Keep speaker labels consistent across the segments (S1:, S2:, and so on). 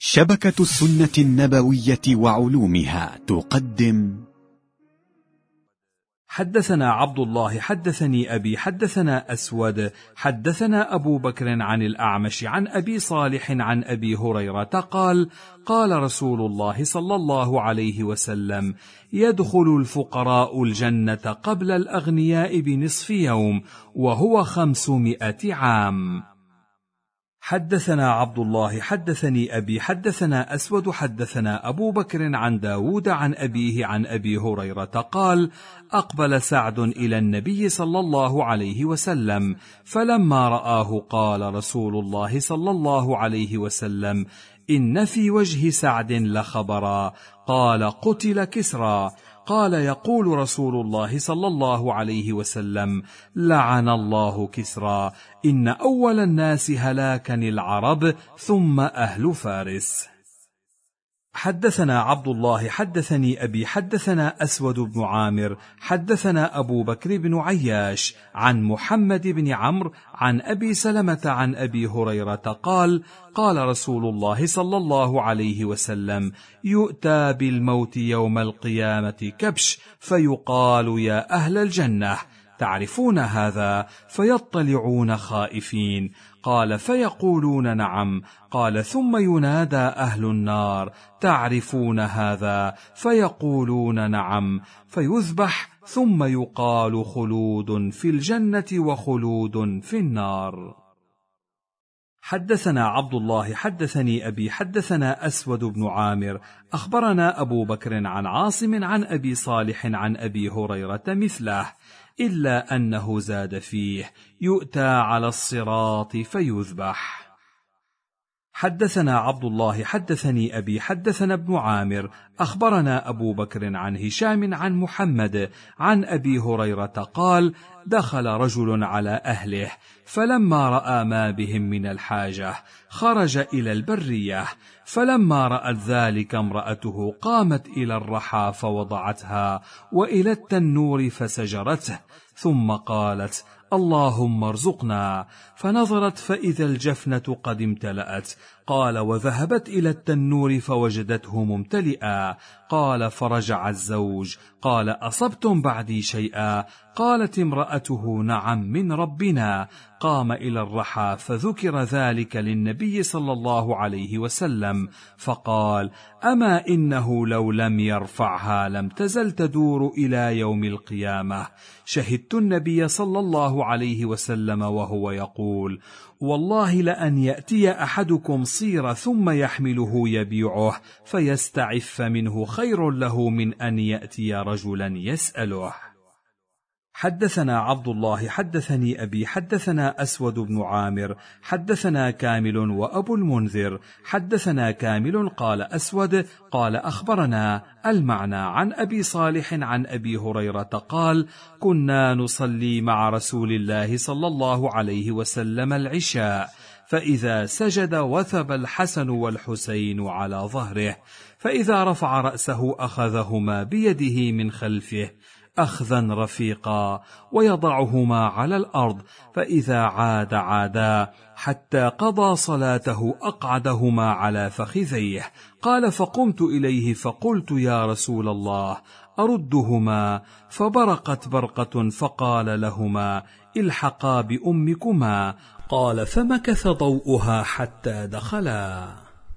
S1: شبكة السنة النبوية وعلومها تقدم.
S2: حدثنا عبد الله حدثني أبي حدثنا أسود حدثنا أبو بكر عن الأعمش عن أبي صالح عن أبي هريرة قال: قال رسول الله صلى الله عليه وسلم: يدخل الفقراء الجنة قبل الأغنياء بنصف يوم وهو 500 عام. حدثنا عبد الله حدثني أبي حدثنا أسود حدثنا أبو بكر عن داود عن أبيه عن أبي هريرة قال: أقبل سعد إلى النبي صلى الله عليه وسلم، فلما رآه قال رسول الله صلى الله عليه وسلم: إن في وجه سعد لخبرا. قال: قتل كسرى. قال: يقول رسول الله صلى الله عليه وسلم: لعن الله كسرى، إن أول الناس هلاكا العرب ثم أهل فارس. حدثنا عبد الله حدثني أبي حدثنا أسود بن عامر حدثنا أبو بكر بن عياش عن محمد بن عمرو عن أبي سلمة عن أبي هريرة قال: قال رسول الله صلى الله عليه وسلم: يؤتى بالموت يوم القيامة كبش، فيقال: يا أهل الجنة، تعرفون هذا؟ فيطلعون خائفين. قال: فيقولون: نعم. قال: ثم ينادى أهل النار: تعرفون هذا؟ فيقولون: نعم. فيذبح، ثم يقال: خلود في الجنة وخلود في النار. حدثنا عبد الله حدثني أبي حدثنا أسود بن عامر أخبرنا أبو بكر عن عاصم عن أبي صالح عن أبي هريرة مثله، إلا أنه زاد فيه: يؤتى على الصراط فيذبح. حدثنا عبد الله حدثني أبي حدثنا ابن عامر أخبرنا أبو بكر عن هشام عن محمد عن أبي هريرة قال: دخل رجل على أهله، فلما رأى ما بهم من الحاجة خرج إلى البرية، فلما رأت ذلك امرأته قامت إلى الرحى فوضعتها، وإلى التنور فسجرته، ثم قالت: اللهم ارزقنا. فنظرت فإذا الجفنة قد امتلأت. قال: وذهبت إلى التنور فوجدته ممتلئا. قال: فرجع الزوج. قال: أصبتم بعدي شيئا؟ قالت امرأته: نعم، من ربنا. قام إلى الرحى فذكر ذلك للنبي صلى الله عليه وسلم، فقال: أما إنه لو لم يرفعها لم تزل تدور إلى يوم القيامة. شهدت النبي صلى الله عليه وسلم وهو يقول: والله لأن يأتي أحدكم صير ثم يحمله يبيعه فيستعف منه خير له من أن يأتي رجلا يسأله. حدثنا عبد الله حدثني أبي حدثنا أسود بن عامر حدثنا كامل وأبو المنذر حدثنا كامل قال أسود قال أخبرنا المعنى عن أبي صالح عن أبي هريرة قال: كنا نصلي مع رسول الله صلى الله عليه وسلم العشاء، فإذا سجد وثب الحسن والحسين على ظهره، فإذا رفع رأسه أخذهما بيده من خلفه أخذا رفيقا، ويضعهما على الأرض، فإذا عادا، حتى قضى صلاته أقعدهما على فخذيه. قال: فقمت إليه فقلت: يا رسول الله، أردهما؟ فبرقت برقة فقال لهما: الحقا بأمكما. قال: فمكث ضوءها حتى دخلا.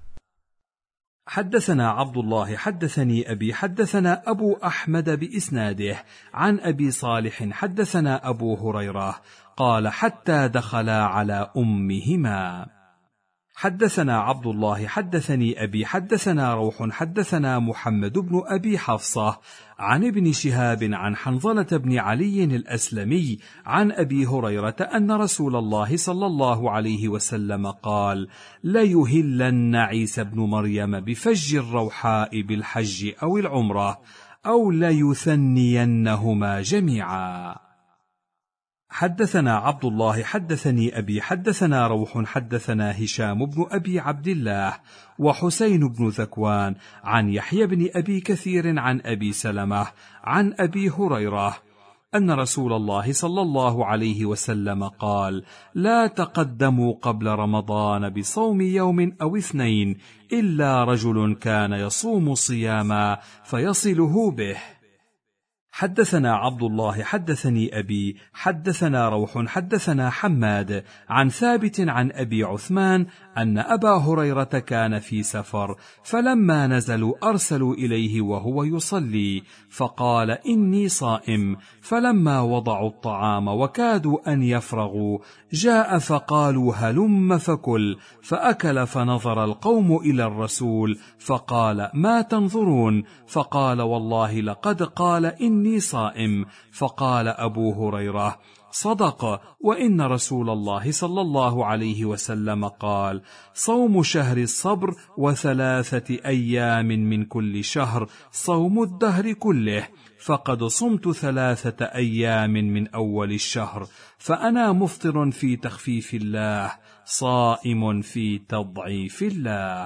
S2: حدثنا عبد الله حدثني أبي حدثنا أبو أحمد بإسناده عن أبي صالح حدثنا أبو هريرة قال: حتى دخلا على أمهما. حدثنا عبد الله حدثني أبي حدثنا روح حدثنا محمد بن أبي حفصة عن ابن شهاب عن حنظلة بن علي الأسلمي عن أبي هريرة أن رسول الله صلى الله عليه وسلم قال: ليهلن عيسى بن مريم بفج الروحاء بالحج أو العمرة، أو ليثنينهما جميعا. حدثنا عبد الله حدثني أبي حدثنا روح حدثنا هشام بن أبي عبد الله وحسين بن ذكوان عن يحيى بن أبي كثير عن أبي سلمة عن أبي هريرة أن رسول الله صلى الله عليه وسلم قال: لا تقدموا قبل رمضان بصوم يوم أو 2 إلا رجل كان يصوم صياما فيصله به. حدثنا عبد الله حدثني أبي حدثنا روح حدثنا حماد عن ثابت عن أبي عثمان أن أبا هريرة كان في سفر، فلما نزلوا أرسلوا إليه وهو يصلي، فقال: إني صائم. فلما وضعوا الطعام وكادوا أن يفرغوا جاء فقالوا: هلم فكل. فأكل، فنظر القوم إلى الرسول فقال: ما تنظرون؟ فقال: والله لقد قال إني صائم. فقال أبو هريرة: صدق، وإن رسول الله صلى الله عليه وسلم قال: صوم شهر الصبر 3 أيام من كل شهر صوم الدهر كله، فقد صمت 3 أيام من أول الشهر، فأنا مفطر في تخفيف الله صائم في تضعيف الله.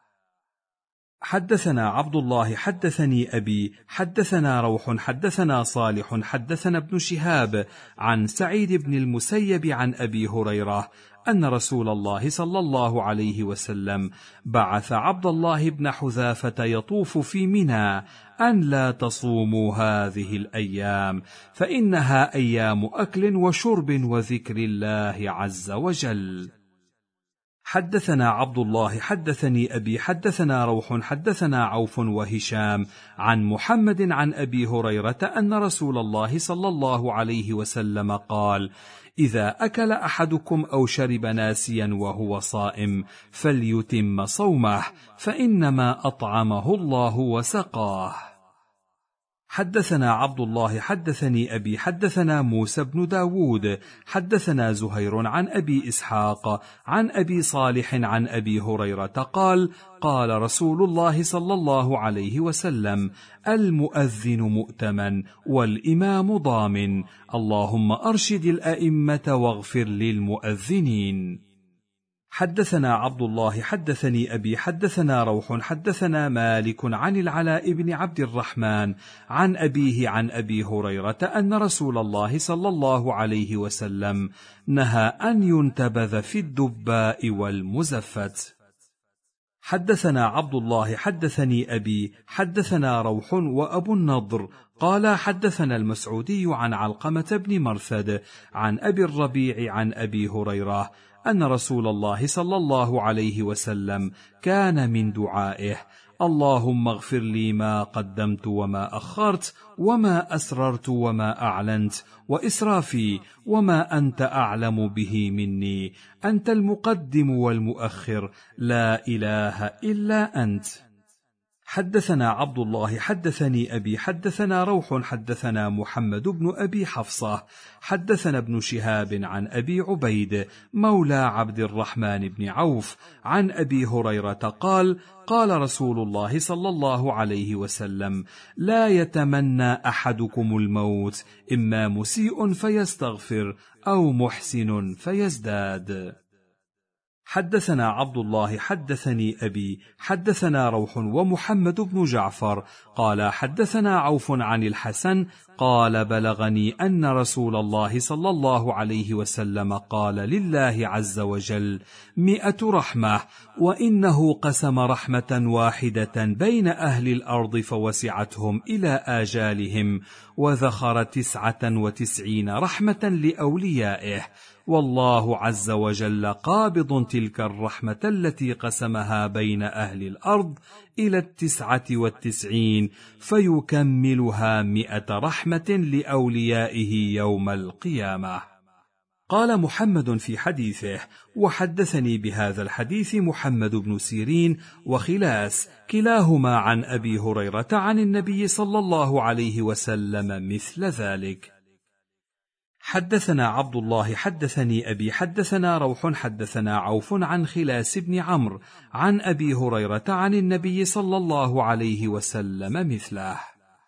S2: حدثنا عبد الله حدثني أبي حدثنا روح حدثنا صالح حدثنا ابن شهاب عن سعيد بن المسيب عن أبي هريرة أن رسول الله صلى الله عليه وسلم بعث عبد الله بن حذافة يطوف في منى أن لا تصوموا هذه الأيام، فإنها أيام أكل وشرب وذكر الله عز وجل. حدثنا عبد الله حدثني أبي حدثنا روح حدثنا عوف وهشام عن محمد عن أبي هريرة أن رسول الله صلى الله عليه وسلم قال: إذا أكل أحدكم أو شرب ناسيا وهو صائم فليتم صومه، فإنما أطعمه الله وسقاه. حدثنا عبد الله حدثني أبي حدثنا موسى بن داود حدثنا زهير عن أبي إسحاق عن أبي صالح عن أبي هريرة قال: قال رسول الله صلى الله عليه وسلم: المؤذن مؤتمن والإمام ضامن، اللهم أرشد الأئمة واغفر للمؤذنين. حدثنا عبد الله حدثني أبي حدثنا روح حدثنا مالك عن العلاء بن عبد الرحمن عن أبيه عن أبي هريرة أن رسول الله صلى الله عليه وسلم نهى أن ينتبذ في الدباء والمزفت. حدثنا عبد الله حدثني أبي حدثنا روح وأبو النضر قال: حدثنا المسعودي عن علقمة بن مرثد عن أبي الربيع عن أبي هريرة أن رسول الله صلى الله عليه وسلم كان من دعائه: اللهم اغفر لي ما قدمت وما أخرت وما أسررت وما أعلنت وإسرافي وما أنت أعلم به مني، أنت المقدم والمؤخر، لا إله إلا أنت. حدثنا عبد الله حدثني أبي حدثنا روح حدثنا محمد بن أبي حفصة حدثنا ابن شهاب عن أبي عبيد مولى عبد الرحمن بن عوف عن أبي هريرة قال: قال رسول الله صلى الله عليه وسلم: لا يتمنى أحدكم الموت، إما مسيء فيستغفر أو محسن فيزداد. حدثنا عبد الله حدثني أبي حدثنا روح ومحمد بن جعفر قال: حدثنا عوف عن الحسن قال: بلغني أن رسول الله صلى الله عليه وسلم قال: لله عز وجل 100 رحمة، وإنه قسم رحمة واحدة بين أهل الأرض فوسعتهم إلى آجالهم، وذخر 99 رحمة لأوليائه، والله عز وجل قابض تلك الرحمة التي قسمها بين أهل الأرض إلى 99 فيكملها 100 رحمة لأوليائه يوم القيامة. قال محمد في حديثه: وحدثني بهذا الحديث محمد بن سيرين وخلاس كلاهما عن أبي هريرة عن النبي صلى الله عليه وسلم مثل ذلك. حدثنا عبد الله حدثني أبي حدثنا روح حدثنا عوف عن خلاس بن عمرو عن أبي هريرة عن النبي صلى الله عليه وسلم مثله.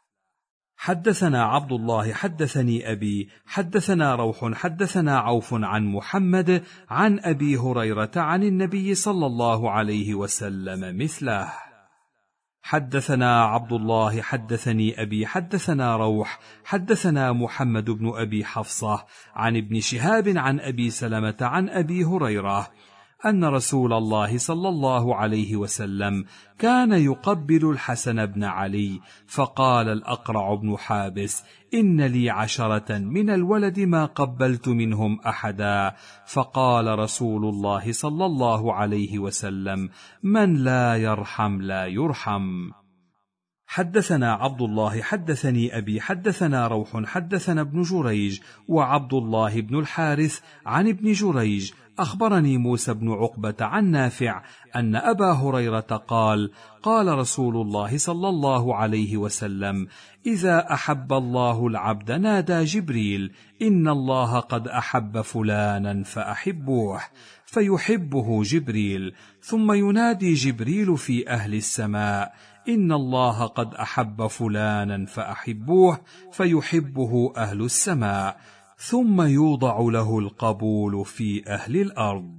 S2: حدثنا عبد الله حدثني أبي حدثنا روح حدثنا عوف عن محمد عن أبي هريرة عن النبي صلى الله عليه وسلم مثله. حدثنا عبد الله حدثني أبي حدثنا روح حدثنا محمد بن أبي حفصة عن ابن شهاب عن أبي سلمة عن أبي هريرة أن رسول الله صلى الله عليه وسلم كان يقبل الحسن بن علي، فقال الأقرع بن حابس: إن لي 10 من الولد ما قبلت منهم أحدا. فقال رسول الله صلى الله عليه وسلم: من لا يرحم لا يرحم. حدثنا عبد الله حدثني أبي حدثنا روح حدثنا ابن جريج وعبد الله بن الحارث عن ابن جريج أخبرني موسى بن عقبة عن نافع أن أبا هريرة قال: قال رسول الله صلى الله عليه وسلم: إذا أحب الله العبد نادى جبريل: إن الله قد أحب فلانا فأحبوه، فيحبه جبريل، ثم ينادي جبريل في أهل السماء: إن الله قد أحب فلانا فأحبوه، فيحبه أهل السماء، ثم يوضع له القبول في أهل الأرض.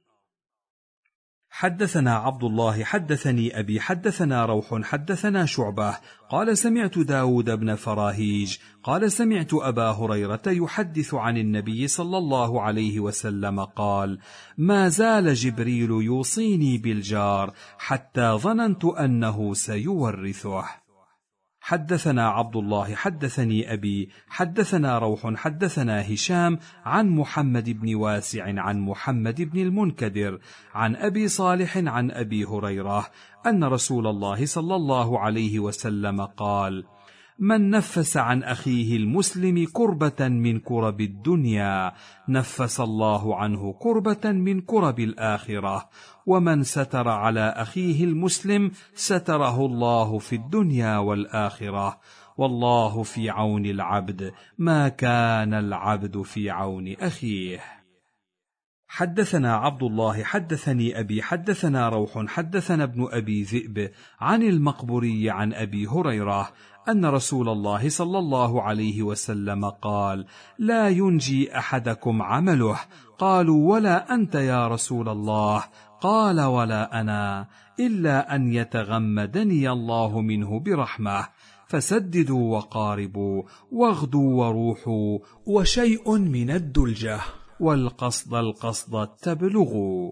S2: حدثنا عبد الله حدثني أبي حدثنا روح حدثنا شعبة قال: سمعت داود بن فراهيج قال: سمعت أبا هريرة يحدث عن النبي صلى الله عليه وسلم قال: ما زال جبريل يوصيني بالجار حتى ظننت أنه سيورثه. حدثنا عبد الله حدثني أبي حدثنا روح حدثنا هشام عن محمد بن واسع عن محمد بن المنكدر عن أبي صالح عن أبي هريرة أن رسول الله صلى الله عليه وسلم قال: من نفس عن أخيه المسلم كربة من كرب الدنيا نفس الله عنه كربة من كرب الآخرة، ومن ستر على أخيه المسلم ستره الله في الدنيا والآخرة، والله في عون العبد ما كان العبد في عون أخيه. حدثنا عبد الله حدثني أبي حدثنا روح حدثنا ابن أبي ذئب عن المقبري عن أبي هريرة أن رسول الله صلى الله عليه وسلم قال: لا ينجي أحدكم عمله. قالوا: ولا أنت يا رسول الله؟ قال: ولا أنا، إلا أن يتغمدني الله منه برحمة. فسددوا وقاربوا، واغدوا وروحوا، وشيء من الدلجة، والقصد القصد تبلغوا.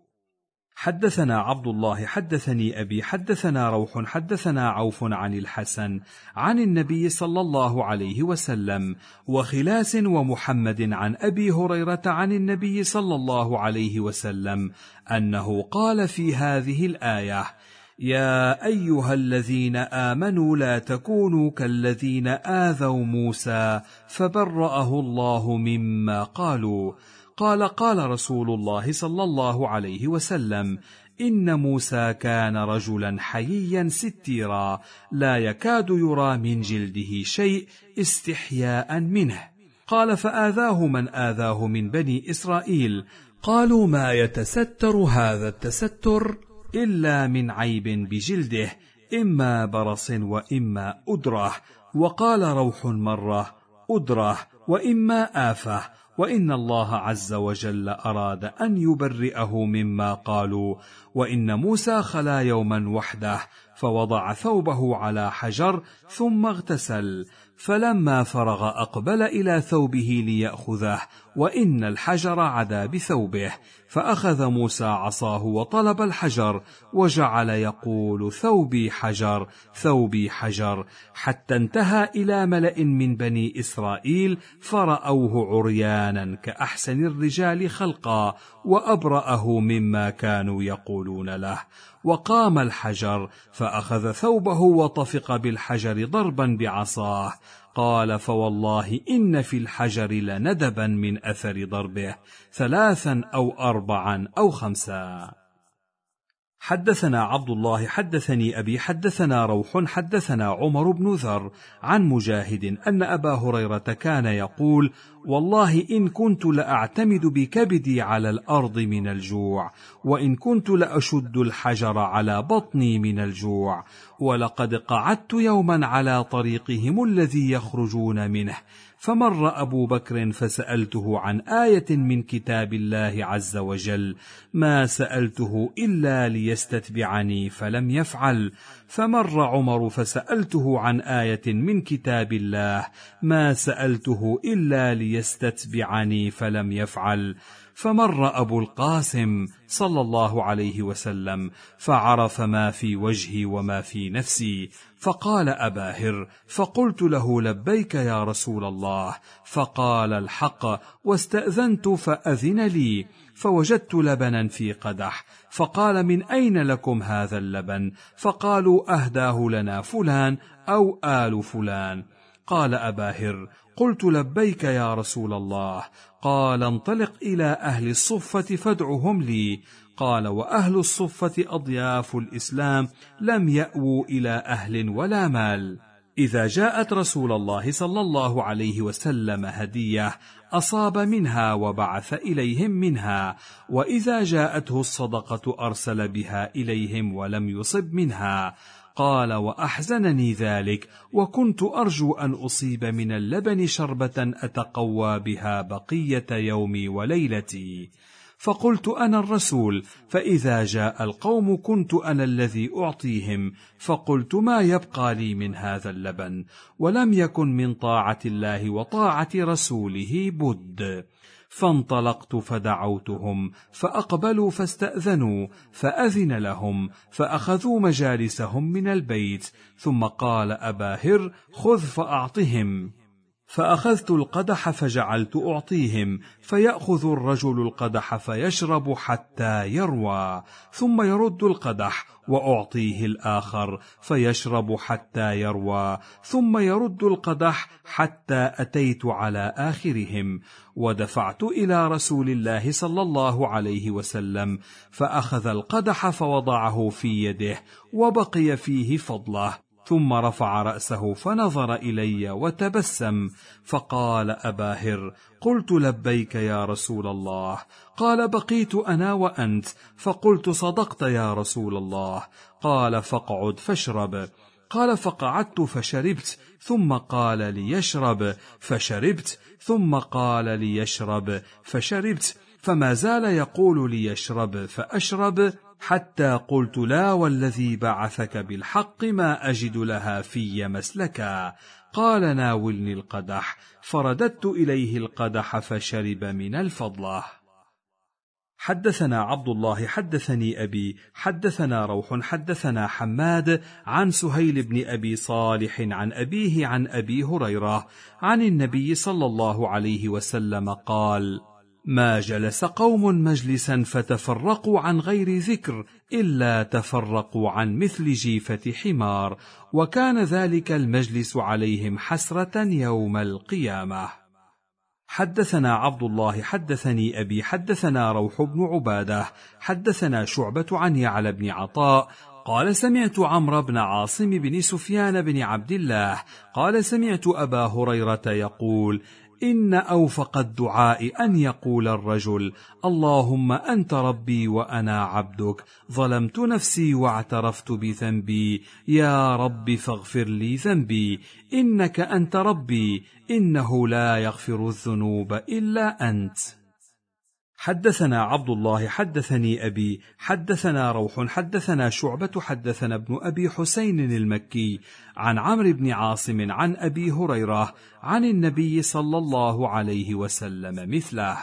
S2: حدثنا عبد الله حدثني أبي حدثنا روح حدثنا عوف عن الحسن عن النبي صلى الله عليه وسلم وخلاس ومحمد عن أبي هريرة عن النبي صلى الله عليه وسلم أنه قال في هذه الآية: يا أيها الذين آمنوا لا تكونوا كالذين آذوا موسى فبرأه الله مما قالوا. قال رسول الله صلى الله عليه وسلم: إن موسى كان رجلا حييا ستيرا لا يكاد يرى من جلده شيء استحياء منه. قال: فآذاه من آذاه من بني إسرائيل. قالوا: ما يتستر هذا التستر إلا من عيب بجلده، إما برص وإما أدرة. وقال روح مرة: أدرة، وإما آفة. وإن الله عز وجل أراد أن يبرئه مما قالوا. وإن موسى خلا يوما وحده فوضع ثوبه على حجر ثم اغتسل، فلما فرغ أقبل إلى ثوبه ليأخذه، وإن الحجر عدا بثوبه، فأخذ موسى عصاه وطلب الحجر وجعل يقول: ثوبي حجر ثوبي حجر، حتى انتهى إلى ملأ من بني إسرائيل فرأوه عريانا كأحسن الرجال خلقا وأبرأه مما كانوا يقولون له. وقام الحجر فأخذ ثوبه وطفق بالحجر ضربا بعصاه. قال: فوالله إن في الحجر لندبا من أثر ضربه 3 أو 4 أو 5. حدثنا عبد الله حدثني أبي حدثنا روح حدثنا عمر بن ذر عن مجاهد أن أبا هريرة كان يقول: والله إن كنت لأعتمد بكبدي على الأرض من الجوع، وإن كنت لأشد الحجر على بطني من الجوع. ولقد قعدت يوما على طريقهم الذي يخرجون منه، فمر أبو بكر فسألته عن آية من كتاب الله عز وجل، ما سألته إلا ليستتبعني فلم يفعل. فمر عمر فسألته عن آية من كتاب الله، ما سألته إلا ليستتبعني فلم يفعل. فمر أبو القاسم صلى الله عليه وسلم فعرف ما في وجهي وما في نفسي، فقال: أباهر. فقلت له: لبيك يا رسول الله. فقال: الحق. واستأذنت فأذن لي، فوجدت لبنا في قدح، فقال: من أين لكم هذا اللبن؟ فقالوا: أهداه لنا فلان أو آل فلان. قال أباهر: قلت: لبيك يا رسول الله. قال: انطلق إلى أهل الصفة فادعهم لي. قال: وأهل الصفة أضياف الإسلام، لم يأووا إلى أهل ولا مال. إذا جاءت رسول الله صلى الله عليه وسلم هدية أصاب منها وبعث إليهم منها، وإذا جاءته الصدقة أرسل بها إليهم ولم يصب منها. قال: وأحزنني ذلك، وكنت أرجو أن أصيب من اللبن شربة أتقوى بها بقية يومي وليلتي. فقلت: أنا الرسول، فإذا جاء القوم كنت أنا الذي أعطيهم. فقلت: ما يبقى لي من هذا اللبن؟ ولم يكن من طاعة الله وطاعة رسوله بد. فانطلقت فدعوتهم فأقبلوا فاستأذنوا، فأذن لهم فأخذوا مجالسهم من البيت. ثم قال أباهر: خذ فأعطهم. فأخذت القدح فجعلت أعطيهم، فيأخذ الرجل القدح فيشرب حتى يروى، ثم يرد القدح وأعطيه الآخر فيشرب حتى يروى، ثم يرد القدح حتى أتيت على آخرهم، ودفعت إلى رسول الله صلى الله عليه وسلم، فأخذ القدح فوضعه في يده وبقي فيه فضله، ثم رفع رأسه فنظر إلي وتبسم، فقال أباهر: قلت: لبيك يا رسول الله. قال: بقيت أنا وأنت. فقلت: صدقت يا رسول الله. قال: فاقعد فاشرب. قال: فقعدت فشربت، ثم قال ليشرب فشربت، ثم قال ليشرب فشربت، فما زال يقول ليشرب فأشرب، حتى قلت: لا والذي بعثك بالحق ما أجد لها في مسلكا. قال: ناولني القدح، فرددت إليه القدح فشرب من الفضلة. حدثنا عبد الله حدثني أبي حدثنا روح حدثنا حماد عن سهيل بن أبي صالح عن أبيه عن أبي هريرة عن النبي صلى الله عليه وسلم قال: ما جلس قوم مجلسا فتفرقوا عن غير ذكر إلا تفرقوا عن مثل جيفة حمار، وكان ذلك المجلس عليهم حسرة يوم القيامة. حدثنا عبد الله حدثني أبي حدثنا روح بن عبادة حدثنا شعبة عن يعلى بن عطاء قال: سمعت عمرو بن عاصم بن سفيان بن عبد الله قال: سمعت أبا هريرة يقول: إن أوفق الدعاء أن يقول الرجل: اللهم أنت ربي وأنا عبدك، ظلمت نفسي واعترفت بذنبي، يا رب فاغفر لي ذنبي، إنك أنت ربي، إنه لا يغفر الذنوب إلا أنت. حدثنا عبد الله حدثني أبي حدثنا روح حدثنا شعبة حدثنا ابن أبي حسين المكي عن عمرو بن عاصم عن أبي هريرة عن النبي صلى الله عليه وسلم مثله.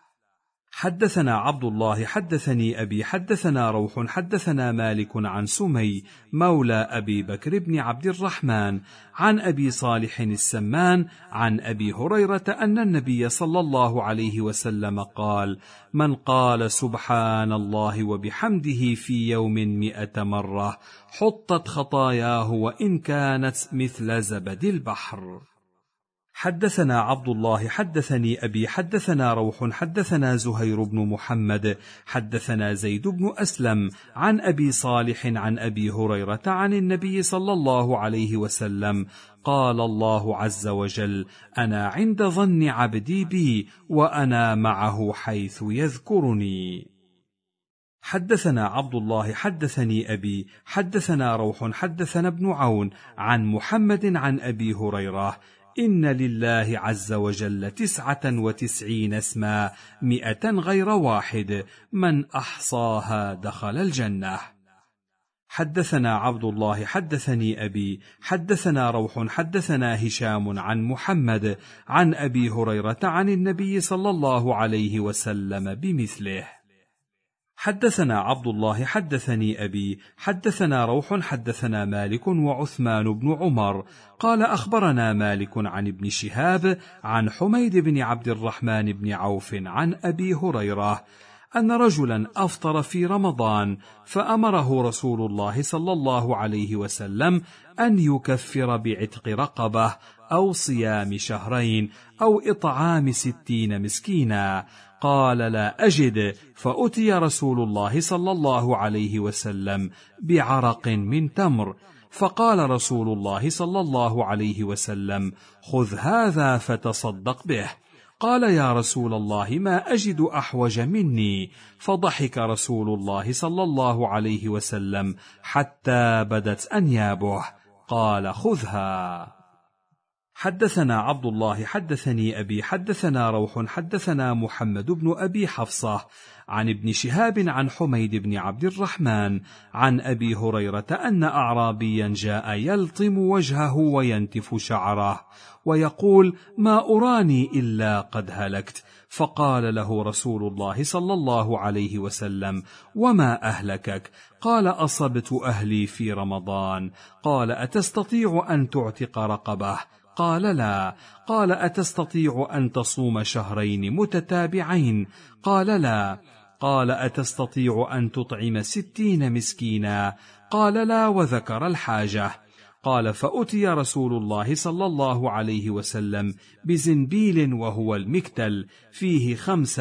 S2: حدثنا عبد الله حدثني أبي حدثنا روح حدثنا مالك عن سمي مولى أبي بكر بن عبد الرحمن عن أبي صالح السمان عن أبي هريرة أن النبي صلى الله عليه وسلم قال: من قال سبحان الله وبحمده في يوم 100 مرة حطت خطاياه وإن كانت مثل زبد البحر. حدثنا عبد الله حدثني أبي حدثنا روح حدثنا زهير بن محمد حدثنا زيد بن أسلم عن أبي صالح عن أبي هريرة عن النبي صلى الله عليه وسلم قال: الله عز وجل: أنا عند ظن عبدي بي وأنا معه حيث يذكرني. حدثنا عبد الله حدثني أبي حدثنا روح حدثنا ابن عون عن محمد عن أبي هريرة: إن لله عز وجل 99 اسما 100 غير واحد، من أحصاها دخل الجنة. حدثنا عبد الله حدثني أبي حدثنا روح حدثنا هشام عن محمد عن أبي هريرة عن النبي صلى الله عليه وسلم بمثله. حدثنا عبد الله حدثني أبي حدثنا روح حدثنا مالك وعثمان بن عمر قال أخبرنا مالك عن ابن شهاب عن حميد بن عبد الرحمن بن عوف عن أبي هريرة أن رجلا أفطر في رمضان فأمره رسول الله صلى الله عليه وسلم أن يكفر بعتق رقبة أو صيام شهرين أو إطعام 60 مسكينا. قال لا أجد، فأتي رسول الله صلى الله عليه وسلم بعرق من تمر، فقال رسول الله صلى الله عليه وسلم خذ هذا فتصدق به. قال يا رسول الله ما أجد أحوج مني، فضحك رسول الله صلى الله عليه وسلم حتى بدت أنيابه. قال خذها. حدثنا عبد الله حدثني أبي حدثنا روح حدثنا محمد بن أبي حفصة عن ابن شهاب عن حميد بن عبد الرحمن عن أبي هريرة أن أعرابيا جاء يلطم وجهه وينتف شعره ويقول ما أراني إلا قد هلكت، فقال له رسول الله صلى الله عليه وسلم وما أهلكك؟ قال أصبت أهلي في رمضان. قال أتستطيع أن تعتق رقبة؟ قال لا. قال أتستطيع أن تصوم شهرين متتابعين؟ قال لا. قال أتستطيع أن تطعم 60 مسكينا؟ قال لا، وذكر الحاجة. قال فأتي رسول الله صلى الله عليه وسلم بزنبيل وهو المكتل فيه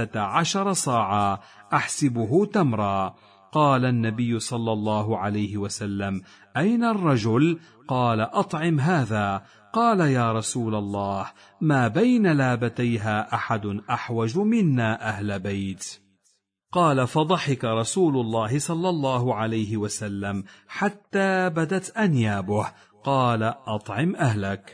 S2: 15 صاعا أحسبه تمرا. قال النبي صلى الله عليه وسلم أين الرجل؟ قال أطعم هذا. قال يا رسول الله ما بين لابتيها أحد أحوج منا أهل بيت. قال فضحك رسول الله صلى الله عليه وسلم حتى بدت أنيابه. قال أطعم أهلك.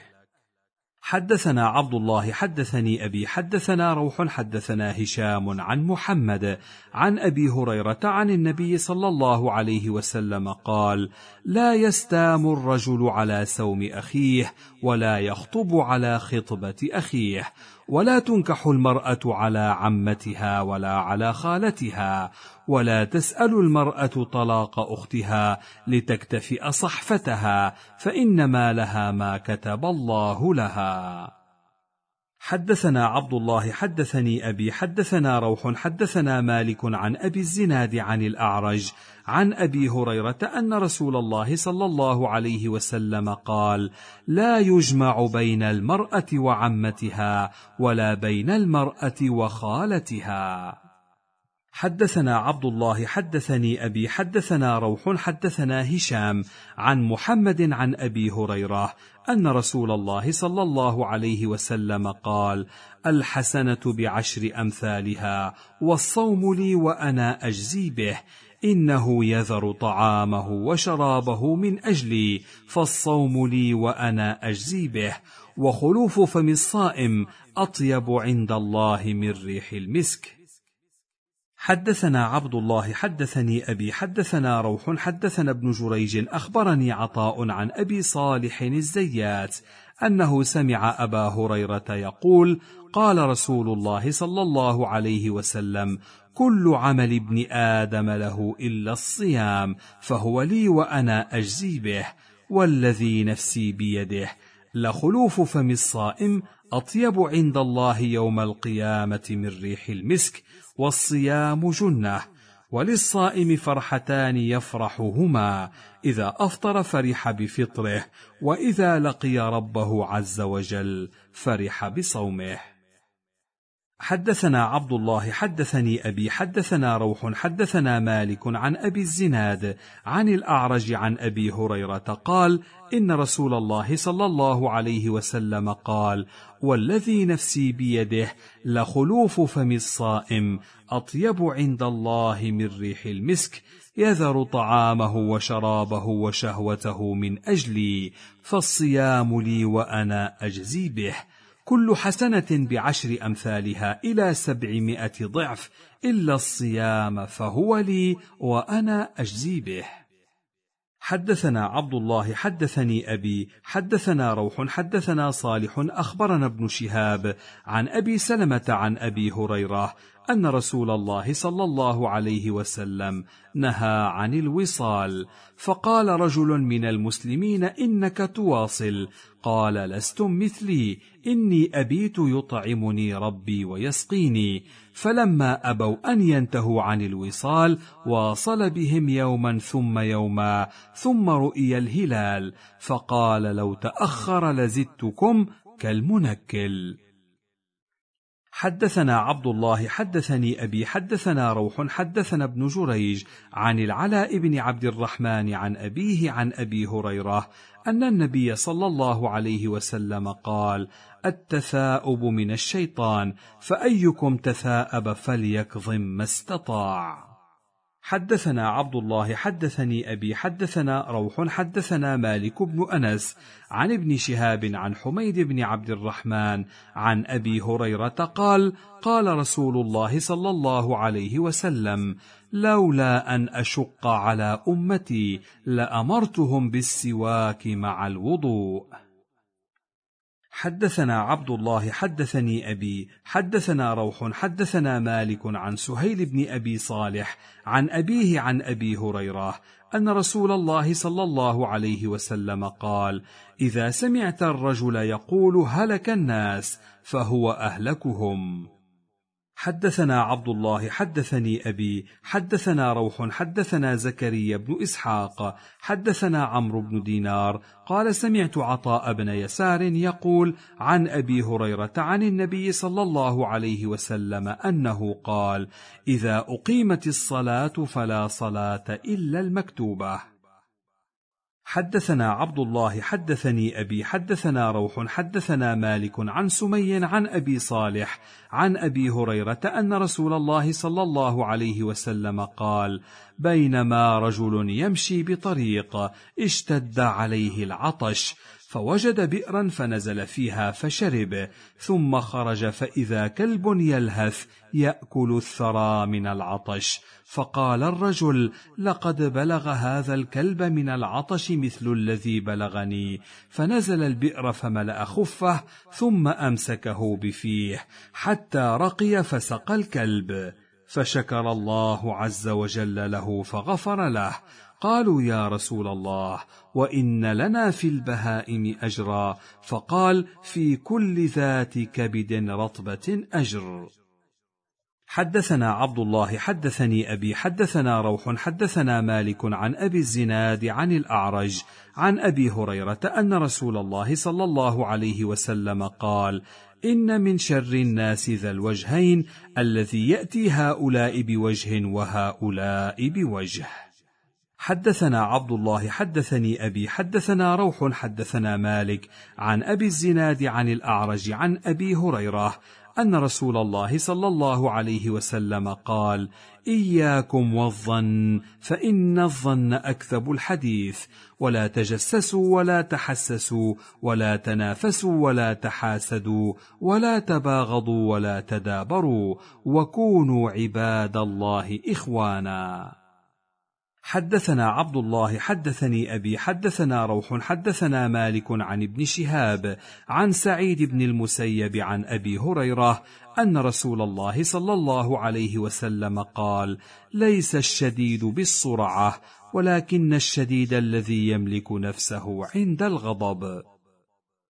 S2: حدثنا عبد الله حدثني أبي حدثنا روح حدثنا هشام عن محمد عن أبي هريرة عن النبي صلى الله عليه وسلم قال لا يستام الرجل على سوم أخيه ولا يخطب على خطبة أخيه، ولا تنكح المرأة على عمتها ولا على خالتها، ولا تسأل المرأة طلاق أختها لتكتفئ صحفتها، فإنما لها ما كتب الله لها. حدثنا عبد الله حدثني أبي حدثنا روح حدثنا مالك عن أبي الزناد عن الأعرج عن أبي هريرة أن رسول الله صلى الله عليه وسلم قال لا يجمع بين المرأة وعمتها ولا بين المرأة وخالتها. حدثنا عبد الله حدثني أبي حدثنا روح حدثنا هشام عن محمد عن أبي هريرة أن رسول الله صلى الله عليه وسلم قال الحسنة ب10 أمثالها، والصوم لي وأنا أجزي به، إنه يذر طعامه وشرابه من أجلي، فالصوم لي وأنا أجزي به، وخلوف فم الصائم أطيب عند الله من ريح المسك. حدثنا عبد الله حدثني أبي حدثنا روح حدثنا ابن جريج أخبرني عطاء عن أبي صالح الزيات أنه سمع أبا هريرة يقول قال رسول الله صلى الله عليه وسلم كل عمل ابن آدم له إلا الصيام، فهو لي وأنا أجزي به، والذي نفسي بيده لخلوف فم الصائم أطيب عند الله يوم القيامة من ريح المسك، والصيام جنة، وللصائم فرحتان يفرحهما، إذا أفطر فرح بفطره، وإذا لقي ربه عز وجل فرح بصومه. حدثنا عبد الله حدثني أبي حدثنا روح حدثنا مالك عن أبي الزناد عن الأعرج عن أبي هريرة قال: إن رسول الله صلى الله عليه وسلم قال: والذي نفسي بيده لخلوف فم الصائم أطيب عند الله من ريح المسك، يذر طعامه وشرابه وشهوته من أجلي، فالصيام لي وأنا أجزي به، كل حسنة ب10 أمثالها إلى 700 ضعف، إلا الصيام فهو لي وأنا أجزي به. حدثنا عبد الله حدثني أبي حدثنا روح حدثنا صالح أخبرنا ابن شهاب عن أبي سلمة عن أبي هريرة أن رسول الله صلى الله عليه وسلم نهى عن الوصال، فقال رجل من المسلمين: إنك تواصل. قال: لستم مثلي، إني أبيت يطعمني ربي ويسقيني. فلما أبوا أن ينتهوا عن الوصال واصل بهم يوما ثم يوما، ثم رؤي الهلال، فقال: لو تأخر لزدتكم كالمنكل. حدثنا عبد الله حدثني أبي حدثنا روح حدثنا ابن جريج عن العلاء بن عبد الرحمن عن أبيه عن أبي هريرة أن النبي صلى الله عليه وسلم قال: التثاؤب من الشيطان، فأيكم تثاءب فليكظم ما استطاع. حدثنا عبد الله حدثني أبي حدثنا روح حدثنا مالك بن أنس عن ابن شهاب عن حميد بن عبد الرحمن عن أبي هريرة قال: قال رسول الله صلى الله عليه وسلم: لولا أن أشق على أمتي لأمرتهم بالسواك مع الوضوء. حدثنا عبد الله حدثني أبي حدثنا روح حدثنا مالك عن سهيل بن أبي صالح عن أبيه عن أبي هريرة أن رسول الله صلى الله عليه وسلم قال: إذا سمعت الرجل يقول هلك الناس فهو أهلكهم. حدثنا عبد الله حدثني أبي حدثنا روح حدثنا زكريا بن إسحاق حدثنا عمرو بن دينار قال: سمعت عطاء بن يسار يقول عن أبي هريرة عن النبي صلى الله عليه وسلم أنه قال: إذا أقيمت الصلاة فلا صلاة إلا المكتوبة. حدثنا عبد الله حدثني أبي حدثنا روح حدثنا مالك عن سمي عن أبي صالح عن أبي هريرة أن رسول الله صلى الله عليه وسلم قال: بينما رجل يمشي بطريق اشتد عليه العطش، فوجد بئرا فنزل فيها فشرب، ثم خرج فإذا كلب يلهث يأكل الثرى من العطش، فقال الرجل: لقد بلغ هذا الكلب من العطش مثل الذي بلغني، فنزل البئر فملأ خفه ثم أمسكه بفيه حتى رقي فسقى الكلب، فشكر الله عز وجل له فغفر له. قالوا: يا رسول الله، وإن لنا في البهائم أجرا؟ فقال: في كل ذات كبد رطبة أجر. حدثنا عبد الله حدثني أبي حدثنا روح حدثنا مالك عن أبي الزناد عن الأعرج عن أبي هريرة أن رسول الله صلى الله عليه وسلم قال: إن من شر الناس ذا الوجهين، الذي يأتي هؤلاء بوجه وهؤلاء بوجه. حدثنا عبد الله حدثني أبي حدثنا روح حدثنا مالك عن أبي الزناد عن الأعرج عن أبي هريرة أن رسول الله صلى الله عليه وسلم قال: إياكم والظن، فإن الظن أكذب الحديث، ولا تجسسوا ولا تحسسوا ولا تنافسوا ولا تحاسدوا ولا تباغضوا ولا تدابروا، وكونوا عباد الله إخوانا. حدثنا عبد الله حدثني أبي حدثنا روح حدثنا مالك عن ابن شهاب عن سعيد بن المسيب عن أبي هريرة أن رسول الله صلى الله عليه وسلم قال: ليس الشديد بالصرعة، ولكن الشديد الذي يملك نفسه عند الغضب.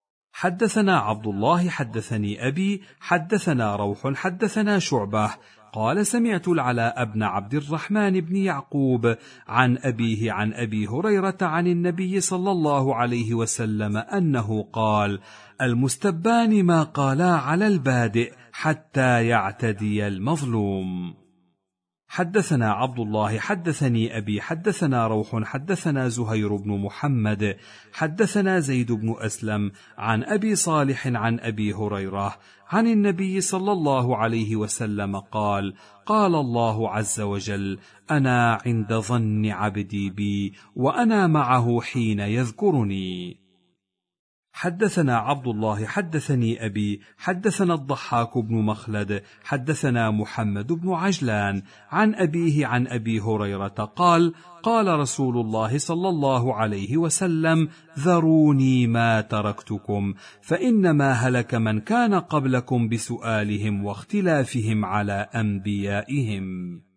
S2: حدثنا عبد الله حدثني أبي حدثنا روح حدثنا شعبة قال سمعت العلاء بن عبد الرحمن بن يعقوب عن أبيه عن أبي هريرة عن النبي صلى الله عليه وسلم أنه قال: المستبان ما قالا على البادئ حتى يعتدي المظلوم. حدثنا عبد الله حدثني أبي حدثنا روح حدثنا زهير بن محمد حدثنا زيد بن أسلم عن أبي صالح عن أبي هريرة عن النبي صلى الله عليه وسلم قال: قال الله عز وجل: أنا عند ظن عبدي بي وأنا معه حين يذكرني. حدثنا عبد الله حدثني أبي حدثنا الضحاك بن مخلد حدثنا محمد بن عجلان عن أبيه عن أبي هريرة قال: قال رسول الله صلى الله عليه وسلم: ذروني ما تركتكم، فإنما هلك من كان قبلكم بسؤالهم واختلافهم على أنبيائهم.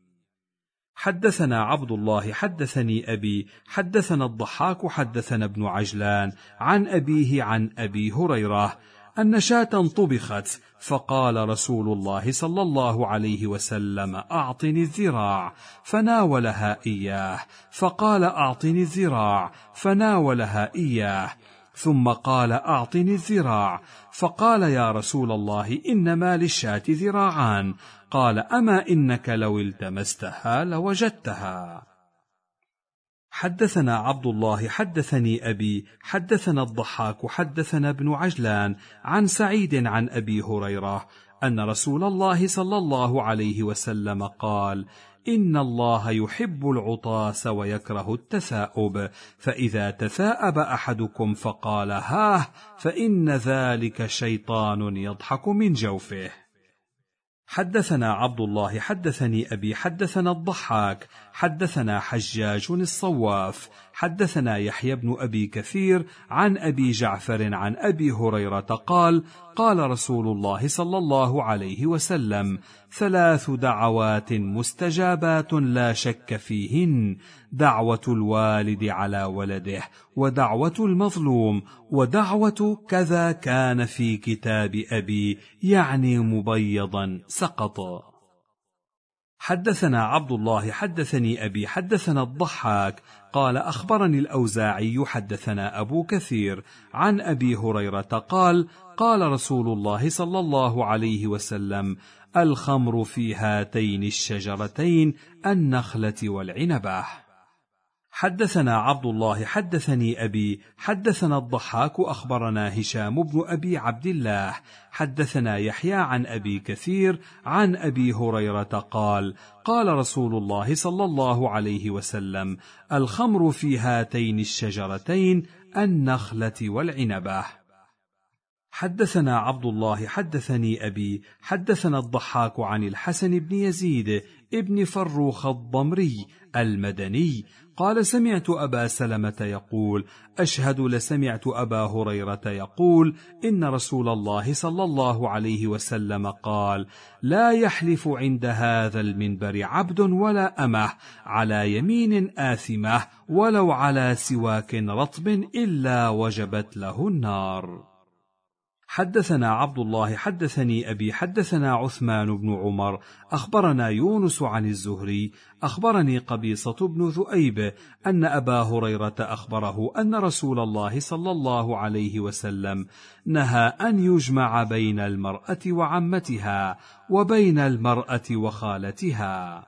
S2: حدثنا عبد الله حدثني أبي حدثنا الضحاك حدثنا ابن عجلان عن أبيه عن أبي هريرة أن شاة طبخت، فقال رسول الله صلى الله عليه وسلم: أعطني الذراع، فناولها إياه، فقال: أعطني الذراع، فناولها إياه، ثم قال: أعطني الذراع، فقال: يا رسول الله إنما للشاة ذراعان. قال: أما إنك لو التمستها لوجدتها. حدثنا عبد الله حدثني أبي حدثنا الضحاك حدثنا ابن عجلان عن سعيد عن أبي هريرة أن رسول الله صلى الله عليه وسلم قال: إن الله يحب العطاس ويكره التثاؤب، فإذا تثاءب أحدكم فقال هاه فإن ذلك شيطان يضحك من جوفه. حدثنا عبد الله حدثني أبي حدثنا الضحاك حدثنا حجاج الصواف حدثنا يحيى بن أبي كثير عن أبي جعفر عن أبي هريرة قال: قال رسول الله صلى الله عليه وسلم: 3 دعوات مستجابات لا شك فيهن: دعوة الوالد على ولده، ودعوة المظلوم، ودعوة كذا كان في كتاب أبي، يعني مبيضا سقط. حدثنا عبد الله حدثني أبي حدثنا الضحاك قال: أخبرني الأوزاعي حدثنا أبو كثير عن أبي هريرة قال: قال رسول الله صلى الله عليه وسلم: الخمر في هاتين الشجرتين النخلة والعنبة. حدثنا عبد الله حدثني أبي حدثنا الضحاك أخبرنا هشام بن أبي عبد الله حدثنا يحيى عن أبي كثير عن أبي هريرة قال: قال رسول الله صلى الله عليه وسلم: الخمر في هاتين الشجرتين النخلة والعنبة. حدثنا عبد الله حدثني أبي حدثنا الضحاك عن الحسن بن يزيد ابن فروخ الضمري المدني قال: سمعت أبا سلمة يقول: أشهد لسمعت أبا هريرة يقول: إن رسول الله صلى الله عليه وسلم قال: لا يحلف عند هذا المنبر عبد ولا أمة على يمين آثمة ولو على سواك رطب إلا وجبت له النار. حدثنا عبد الله حدثني أبي حدثنا عثمان بن عمر أخبرنا يونس عن الزهري أخبرني قبيصة بن ذؤيب أن أبا هريرة أخبره أن رسول الله صلى الله عليه وسلم نهى أن يجمع بين المرأة وعمتها وبين المرأة وخالتها.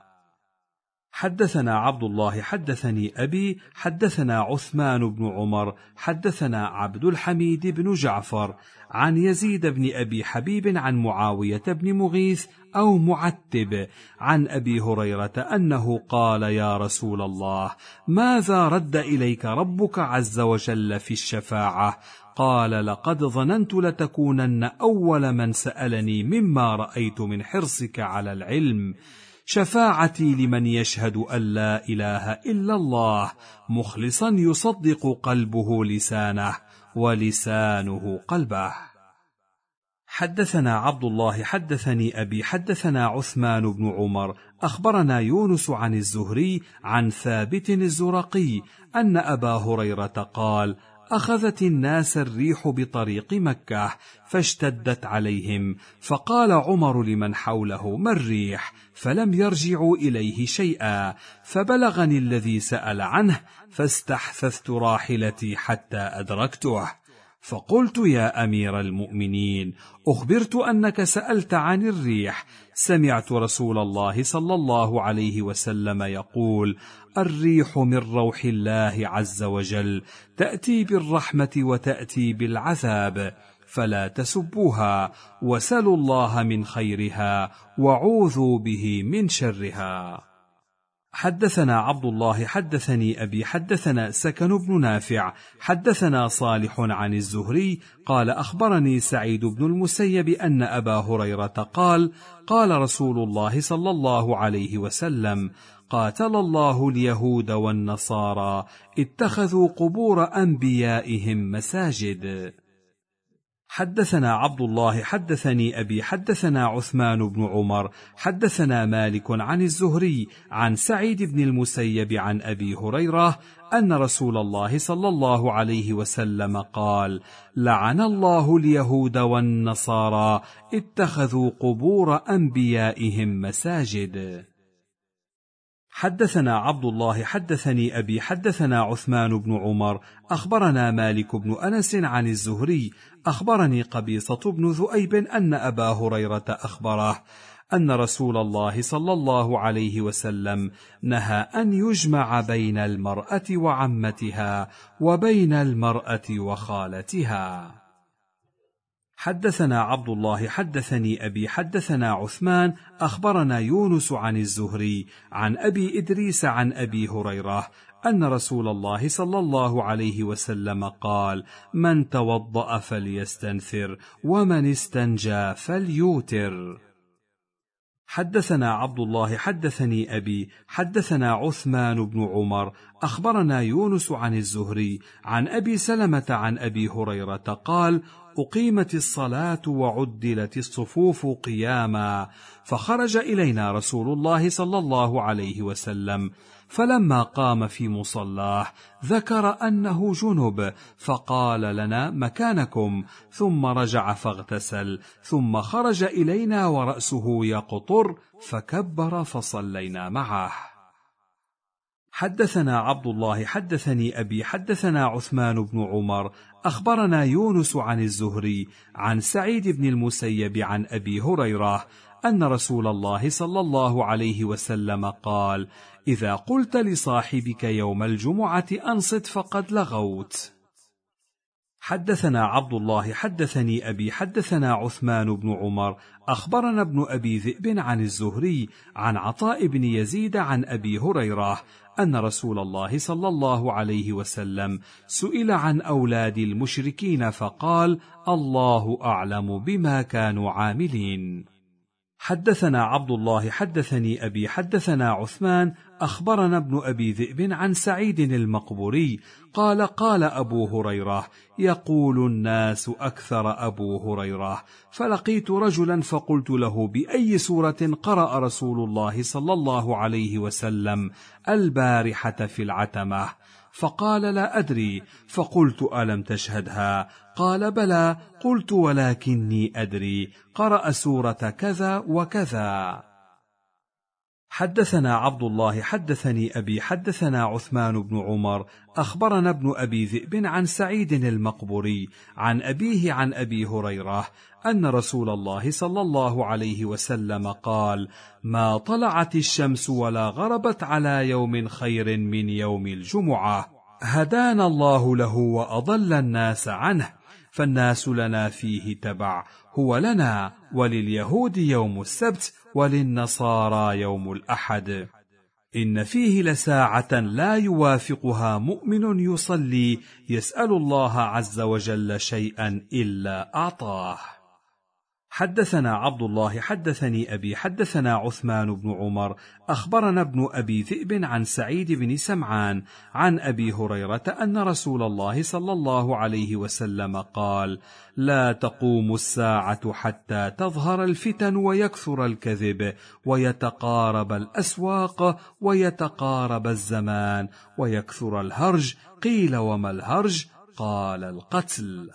S2: حدثنا عبد الله حدثني أبي حدثنا عثمان بن عمر حدثنا عبد الحميد بن جعفر عن يزيد بن أبي حبيب عن معاوية بن مغيث أو معتب عن أبي هريرة أنه قال: يا رسول الله، ماذا رد إليك ربك عز وجل في الشفاعة؟ قال: لقد ظننت لتكونن أول من سألني مما رأيت من حرصك على العلم. شفاعتي لمن يشهد أن لا إله إلا الله مخلصا يصدق قلبه لسانه ولسانه قلبه. حدثنا عبد الله حدثني أبي حدثنا عثمان بن عمر أخبرنا يونس عن الزهري عن ثابت الزرقي أن أبا هريرة قال: أخذت الناس الريح بطريق مكة فاشتدت عليهم، فقال عمر لمن حوله: ما الريح؟ فلم يرجعوا إليه شيئا، فبلغني الذي سأل عنه فاستحثثت راحلتي حتى أدركته، فقلت: يا أمير المؤمنين، أخبرت أنك سألت عن الريح، سمعت رسول الله صلى الله عليه وسلم يقول: الريح من روح الله عز وجل، تأتي بالرحمة وتأتي بالعذاب، فلا تسبوها، وسلوا الله من خيرها، وعوذوا به من شرها. حدثنا عبد الله حدثني أبي حدثنا سكن بن نافع حدثنا صالح عن الزهري قال أخبرني سعيد بن المسيب أن أبا هريرة قال: قال رسول الله صلى الله عليه وسلم: قاتل الله اليهود والنصارى، اتخذوا قبور أنبيائهم مساجد. حدثنا عبد الله حدثني أبي حدثنا عثمان بن عمر حدثنا مالك عن الزهري عن سعيد بن المسيب عن أبي هريرة أن رسول الله صلى الله عليه وسلم قال: لعن الله اليهود والنصارى، اتخذوا قبور أنبيائهم مساجد. حدثنا عبد الله حدثني أبي حدثنا عثمان بن عمر أخبرنا مالك بن أنس عن الزهري أخبرني قبيصة بن ذؤيب أن أبا هريرة أخبره أن رسول الله صلى الله عليه وسلم نهى أن يجمع بين المرأة وعمتها وبين المرأة وخالتها. حدثنا عبد الله حدثني أبي حدثنا عثمان أخبرنا يونس عن الزهري عن أبي إدريس عن أبي هريرة أن رسول الله صلى الله عليه وسلم قال: من توضأ فليستنثر، ومن استنجى فليوتر. حدثنا عبد الله حدثني أبي حدثنا عثمان بن عمر أخبرنا يونس عن الزهري عن أبي سلمة عن أبي هريرة قال: أقيمت الصلاة وعدلت الصفوف قياما، فخرج إلينا رسول الله صلى الله عليه وسلم، فلما قام في مصلاه ذكر أنه جنب، فقال لنا: مكانكم، ثم رجع فاغتسل، ثم خرج إلينا ورأسه يقطر، فكبر فصلينا معه. حدثنا عبد الله حدثني أبي حدثنا عثمان بن عمر أخبرنا يونس عن الزهري عن سعيد بن المسيب عن أبي هريرة أن رسول الله صلى الله عليه وسلم قال: إذا قلت لصاحبك يوم الجمعة أنصت فقد لغوت. حدثنا عبد الله حدثني أبي حدثنا عثمان بن عمر أخبرنا ابن أبي ذئب عن الزهري عن عطاء بن يزيد عن أبي هريرة أن رسول الله صلى الله عليه وسلم سئل عن أولاد المشركين فقال: الله أعلم بما كانوا عاملين. حدثنا عبد الله حدثني أبي حدثنا عثمان أخبرنا ابن أبي ذئب عن سعيد المقبوري قال: قال أبو هريرة: يقول الناس أكثر أبو هريرة، فلقيت رجلا فقلت له: بأي سورة قرأ رسول الله صلى الله عليه وسلم البارحة في العتمة؟ فقال: لا أدري. فقلت: ألم تشهدها؟ قال: بلى. قلت: ولكني أدري، قرأ سورة كذا وكذا. حدثنا عبد الله حدثني أبي حدثنا عثمان بن عمر أخبرنا ابن أبي ذئب عن سعيد المقبوري عن أبيه عن أبي هريرة أن رسول الله صلى الله عليه وسلم قال: ما طلعت الشمس ولا غربت على يوم خير من يوم الجمعة، هدانا الله له وأضل الناس عنه، فالناس لنا فيه تبع، هو لنا ولليهود يوم السبت وللنصارى يوم الأحد، إن فيه لساعة لا يوافقها مؤمن يصلي يسأل الله عز وجل شيئا إلا أعطاه. حدثنا عبد الله حدثني أبي حدثنا عثمان بن عمر أخبرنا ابن أبي ذئب عن سعيد بن سمعان عن أبي هريرة أن رسول الله صلى الله عليه وسلم قال: لا تقوم الساعة حتى تظهر الفتن ويكثر الكذب ويتقارب الأسواق ويتقارب الزمان ويكثر الهرج. قيل: وما الهرج؟ قال: القتل.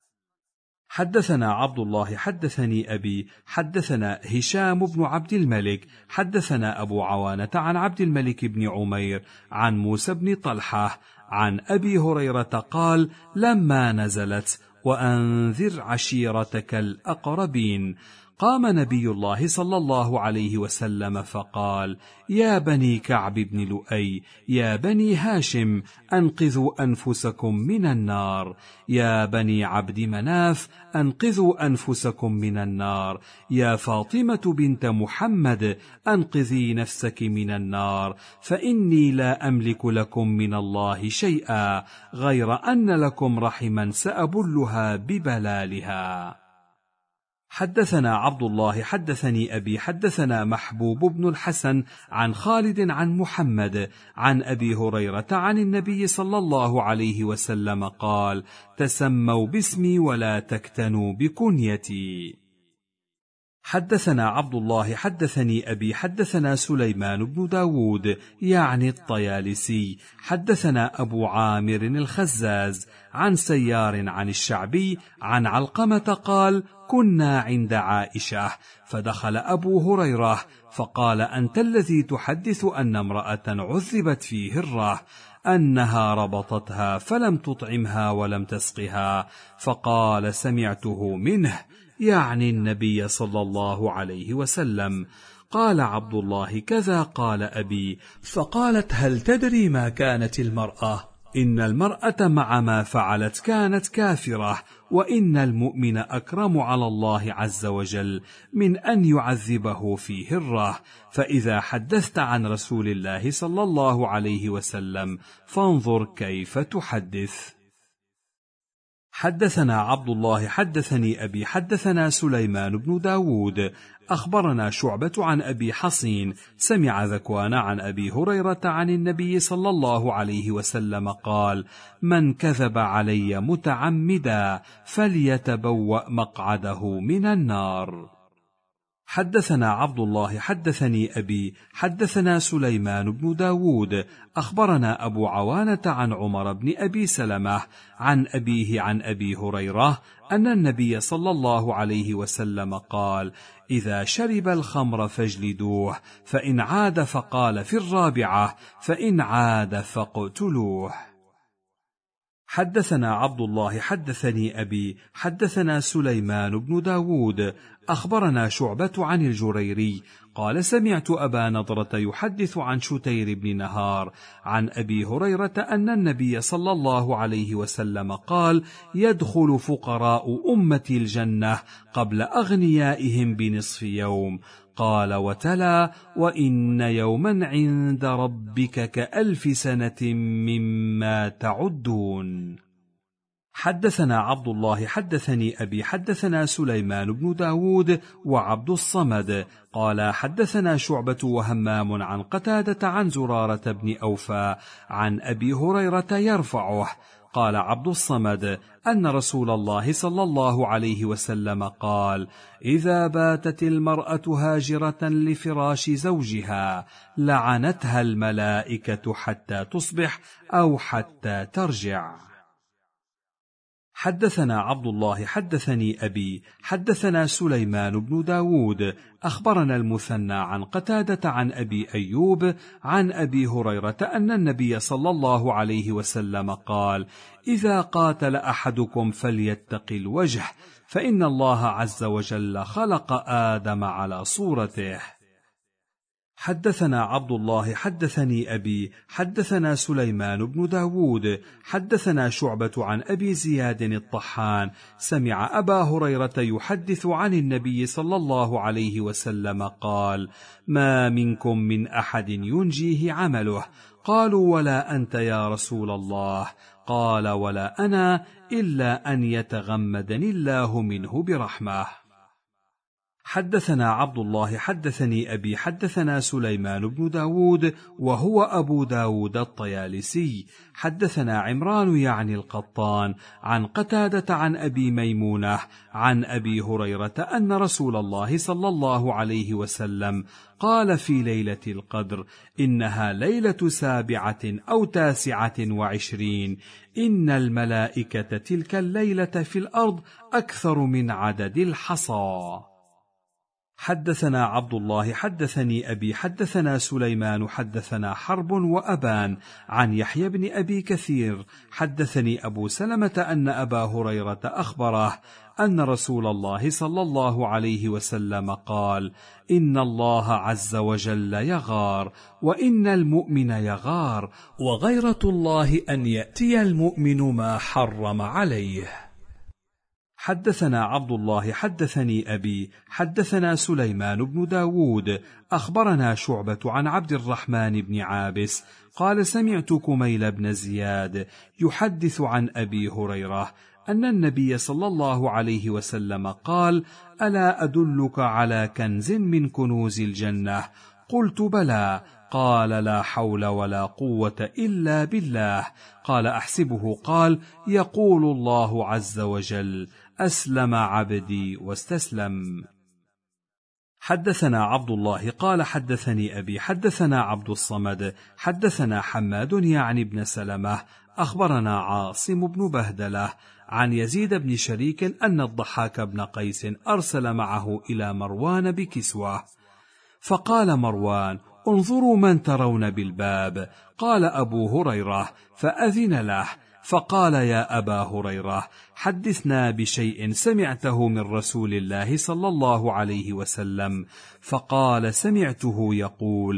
S2: حدثنا عبد الله حدثني أبي حدثنا هشام بن عبد الملك حدثنا أبو عوانة عن عبد الملك بن عمير عن موسى بن طلحة عن أبي هريرة قال: لما نزلت وأنذر عشيرتك الأقربين، قام نبي الله صلى الله عليه وسلم فقال: يا بني كعب بن لؤي، يا بني هاشم، أنقذوا أنفسكم من النار، يا بني عبد مناف، أنقذوا أنفسكم من النار، يا فاطمة بنت محمد، أنقذي نفسك من النار، فإني لا أملك لكم من الله شيئا غير أن لكم رحما سأبلها ببلالها. حدثنا عبد الله حدثني أبي حدثنا محبوب بن الحسن عن خالد عن محمد عن أبي هريرة عن النبي صلى الله عليه وسلم قال: تسموا باسمي ولا تكتنوا بكنيتي. حدثنا عبد الله حدثني أبي حدثنا سليمان بن داود يعني الطيالسي حدثنا أبو عامر الخزاز عن سيار عن الشعبي عن علقمة قال: كنا عند عائشة فدخل أبو هريرة فقال: أنت الذي تحدث أن امرأة عذبت في هرة أنها ربطتها فلم تطعمها ولم تسقها، فقال: سمعته منه، يعني النبي صلى الله عليه وسلم. قال عبد الله: كذا قال أبي. فقالت: هل تدري ما كانت المرأة؟ إن المرأة مع ما فعلت كانت كافرة، وإن المؤمن أكرم على الله عز وجل من أن يعذبه في هرة، فإذا حدثت عن رسول الله صلى الله عليه وسلم فانظر كيف تحدث. حدثنا عبد الله حدثني أبي حدثنا سليمان بن داود أخبرنا شعبة عن أبي حصين سمع ذكوان عن أبي هريرة عن النبي صلى الله عليه وسلم قال: من كذب علي متعمدا فليتبوأ مقعده من النار. حدثنا عبد الله حدثني أبي حدثنا سليمان بن داود أخبرنا أبو عوانة عن عمر بن أبي سلمة عن أبيه عن أبي هريرة أن النبي صلى الله عليه وسلم قال: إذا شرب الخمر فاجلدوه، فإن عاد فقال في الرابعة فإن عاد فاقتلوه. حدثنا عبد الله حدثني أبي حدثنا سليمان بن داود أخبرنا شعبة عن الجريري قال: سمعت أبا نضرة يحدث عن شتير بن نهار عن أبي هريرة أن النبي صلى الله عليه وسلم قال: يدخل فقراء أمتي الجنة قبل أغنيائهم بنصف يوم. قال وتلا: وإن يوما عند ربك كألف سنة مما تعدون. حدثنا عبد الله حدثني أبي حدثنا سليمان بن داود وعبد الصمد قال: حدثنا شعبة وهمام عن قتادة عن زرارة بن أوفى عن أبي هريرة يرفعه. قال عبد الصمد أن رسول الله صلى الله عليه وسلم قال: إذا باتت المرأة هاجرة لفراش زوجها لعنتها الملائكة حتى تصبح أو حتى ترجع. حدثنا عبد الله حدثني أبي حدثنا سليمان بن داود أخبرنا المثنى عن قتادة عن أبي أيوب عن أبي هريرة أن النبي صلى الله عليه وسلم قال: إذا قاتل أحدكم فليتق الوجه، فإن الله عز وجل خلق آدم على صورته. حدثنا عبد الله حدثني أبي حدثنا سليمان بن داود حدثنا شعبة عن أبي زياد الطحان سمع أبا هريرة يحدث عن النبي صلى الله عليه وسلم قال: ما منكم من أحد ينجيه عمله. قالوا: ولا أنت يا رسول الله؟ قال: ولا أنا إلا أن يتغمدني الله منه برحمة. حدثنا عبد الله حدثني أبي حدثنا سليمان بن داود وهو أبو داود الطيالسي حدثنا عمران يعني القطان عن قتادة عن أبي ميمونة عن أبي هريرة أن رسول الله صلى الله عليه وسلم قال في ليلة القدر إنها ليلة 7 أو 29 إن الملائكة تلك الليلة في الأرض أكثر من عدد الحصى. حدثنا عبد الله حدثني أبي حدثنا سليمان حدثنا حرب وأبان عن يحيى بن أبي كثير حدثني أبو سلمة أن أبا هريرة أخبره أن رسول الله صلى الله عليه وسلم قال: إن الله عز وجل يغار، وإن المؤمن يغار، وغيرة الله أن يأتي المؤمن ما حرم عليه. حدثنا عبد الله حدثني أبي حدثنا سليمان بن داود أخبرنا شعبة عن عبد الرحمن بن عابس قال: سمعت كميل بن زياد يحدث عن أبي هريرة أن النبي صلى الله عليه وسلم قال: ألا أدلك على كنز من كنوز الجنة؟ قلت: بلى. قال: لا حول ولا قوة إلا بالله. قال: أحسبه قال: يقول الله عز وجل: أسلم عبدي واستسلم. حدثنا عبد الله قال: حدثني أبي حدثنا عبد الصمد حدثنا حماد يعني بن سلمة أخبرنا عاصم بن بهدلة عن يزيد بن شريك أن الضحاك بن قيس أرسل معه إلى مروان بكسوة، فقال مروان: انظروا من ترون بالباب. قال أبو هريرة فأذن له، فقال: يا أبا هريرة، حدثنا بشيء سمعته من رسول الله صلى الله عليه وسلم. فقال: سمعته يقول: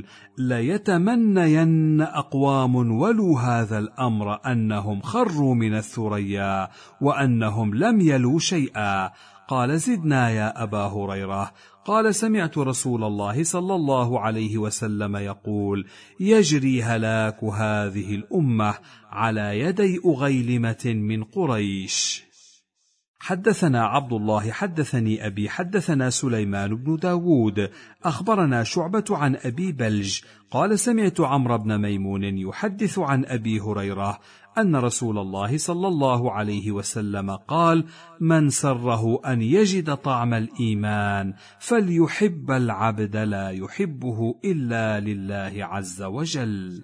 S2: ليتمنين أقوام ولوا هذا الأمر أنهم خروا من الثريا وأنهم لم يلوا شيئا. قال: زدنا يا أبا هريرة. قال: سمعت رسول الله صلى الله عليه وسلم يقول: يجري هلاك هذه الأمة على يدي أغيلمة من قريش. حدثنا عبد الله حدثني أبي حدثنا سليمان بن داود أخبرنا شعبة عن أبي بلج قال: سمعت عمرو بن ميمون يحدث عن أبي هريرة أن رسول الله صلى الله عليه وسلم قال: من سره أن يجد طعم الإيمان فليحب العبد لا يحبه إلا لله عز وجل.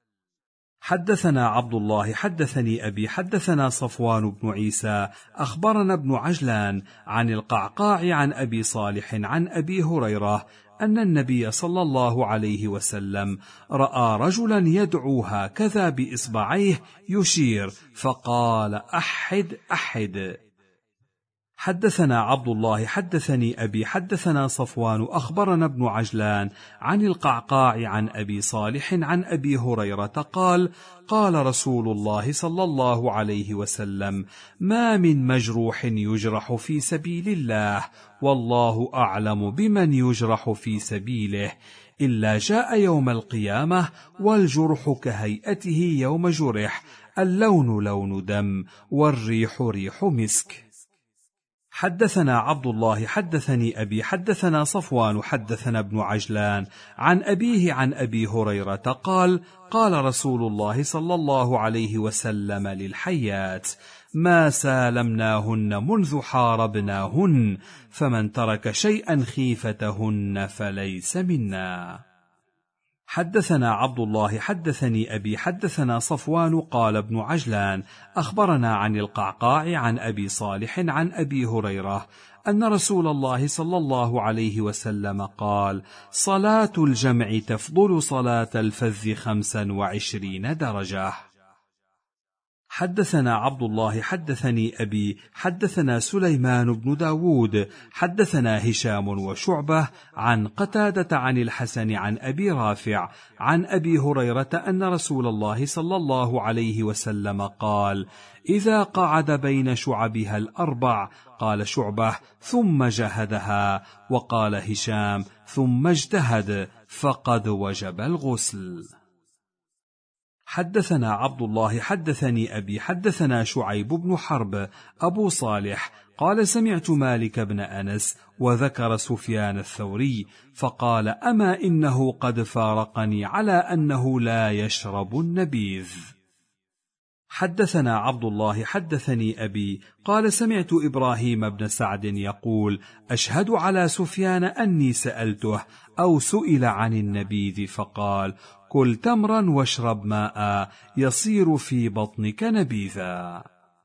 S2: حدثنا عبد الله حدثني أبي حدثنا صفوان بن عيسى أخبرنا ابن عجلان عن القعقاع عن أبي صالح عن أبي هريرة أن النبي صلى الله عليه وسلم رأى رجلا يدعو هكذا بإصبعيه يشير، فقال: أحد أحد. حدثنا عبد الله حدثني أبي حدثنا صفوان أخبرنا ابن عجلان عن القعقاع عن أبي صالح عن أبي هريرة قال: قال رسول الله صلى الله عليه وسلم: ما من مجروح يجرح في سبيل الله والله أعلم بمن يجرح في سبيله إلا جاء يوم القيامة والجرح كهيئته يوم جرح، اللون لون دم والريح ريح مسك. حدثنا عبد الله حدثني أبي حدثنا صفوان حدثنا ابن عجلان عن أبيه عن أبي هريرة قال: قال رسول الله صلى الله عليه وسلم للحيات: ما سالمناهن منذ حاربناهن، فمن ترك شيئا خيفتهن فليس منا. حدثنا عبد الله حدثني أبي حدثنا صفوان قال ابن عجلان أخبرنا عن القعقاع عن أبي صالح عن أبي هريرة أن رسول الله صلى الله عليه وسلم قال: صلاة الجمع تفضل صلاة الفذ 25 درجة. حدثنا عبد الله حدثني أبي حدثنا سليمان بن داود حدثنا هشام وشعبة عن قتادة عن الحسن عن أبي رافع عن أبي هريرة أن رسول الله صلى الله عليه وسلم قال: إذا قعد بين شعبها الأربع، قال شعبة: ثم جهدها، وقال هشام: ثم اجتهد، فقد وجب الغسل. حدثنا عبد الله حدثني أبي حدثنا شعيب بن حرب أبو صالح قال سمعت مالك بن أنس وذكر سفيان الثوري فقال أما إنه قد فارقني على أنه لا يشرب النبيذ. حدثنا عبد الله حدثني أبي قال سمعت إبراهيم بن سعد يقول أشهد على سفيان أني سألته أو سئل عن النبيذ فقال كل تمرا واشرب ماء يصير في بطنك نبيذا.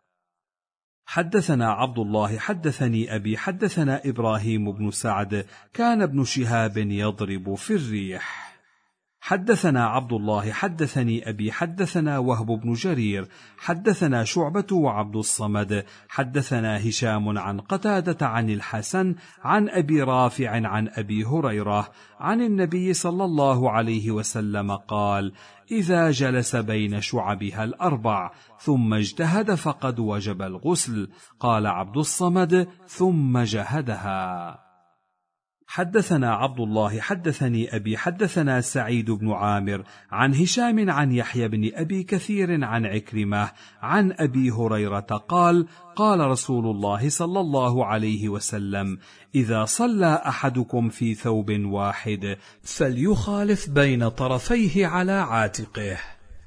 S2: حدثنا عبد الله حدثني أبي حدثنا إبراهيم بن سعد كان ابن شهاب يضرب في الريح. حدثنا عبد الله حدثني أبي حدثنا وهب بن جرير حدثنا شعبة وعبد الصمد حدثنا هشام عن قتادة عن الحسن عن أبي رافع عن أبي هريرة عن النبي صلى الله عليه وسلم قال إذا جلس بين شعبها الأربع ثم اجتهد فقد وجب الغسل. قال عبد الصمد ثم جهدها. حدثنا عبد الله حدثني أبي حدثنا سعيد بن عامر عن هشام عن يحيى بن أبي كثير عن عكرمة عن أبي هريرة قال قال رسول الله صلى الله عليه وسلم إذا صلى أحدكم في ثوب واحد فليخالف بين طرفيه على عاتقه.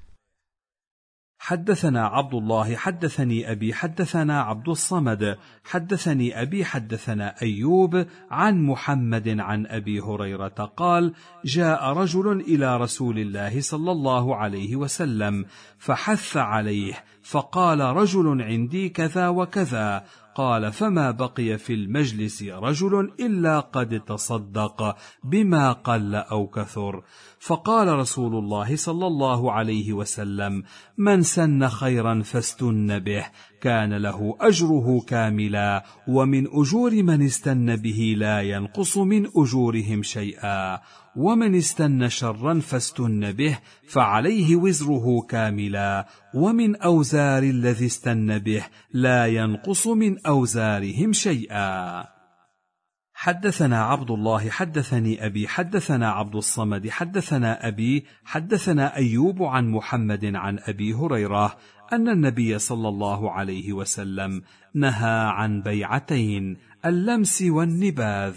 S2: حدثنا عبد الله حدثني أبي حدثنا عبد الصمد حدثني أبي حدثنا أيوب عن محمد عن أبي هريرة قال جاء رجل إلى رسول الله صلى الله عليه وسلم فحث عليه فقال رجل عندي كذا وكذا. قال فما بقي في المجلس رجل إلا قد تصدق بما قل أو كثر. فقال رسول الله صلى الله عليه وسلم من سن خيرا فاستن به كان له أجره كاملا ومن أجور من استن به لا ينقص من أجورهم شيئا ومن استن شرا فاستن به فعليه وزره كاملا ومن أوزار الذي استن به لا ينقص من أوزارهم شيئا. حدثنا عبد الله حدثني أبي حدثنا عبد الصمد حدثنا أبي حدثنا أيوب عن محمد عن أبي هريرة أن النبي صلى الله عليه وسلم نهى عن بيعتين اللمس والنباذ.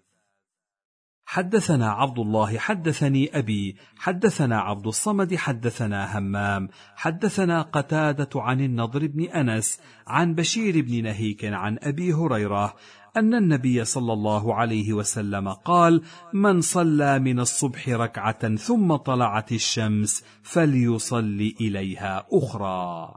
S2: حدثنا عبد الله حدثني أبي حدثنا عبد الصمد حدثنا همام حدثنا قتادة عن النضر بن أنس عن بشير بن نهيك عن أبي هريرة أن النبي صلى الله عليه وسلم قال من صلى من الصبح ركعة ثم طلعت الشمس فليصلي إليها أخرى.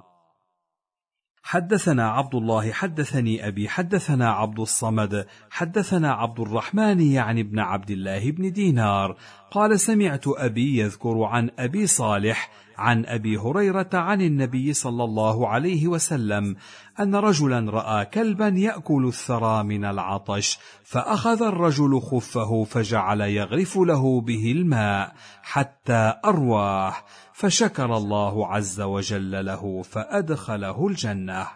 S2: حدثنا عبد الله حدثني أبي حدثنا عبد الصمد حدثنا عبد الرحمن يعني ابن عبد الله بن دينار قال سمعت أبي يذكر عن أبي صالح عن أبي هريرة عن النبي صلى الله عليه وسلم أن رجلا رأى كلبا يأكل الثرى من العطش فأخذ الرجل خفه فجعل يغرف له به الماء حتى أرواه فشكر الله عز وجل له فأدخله الجنة.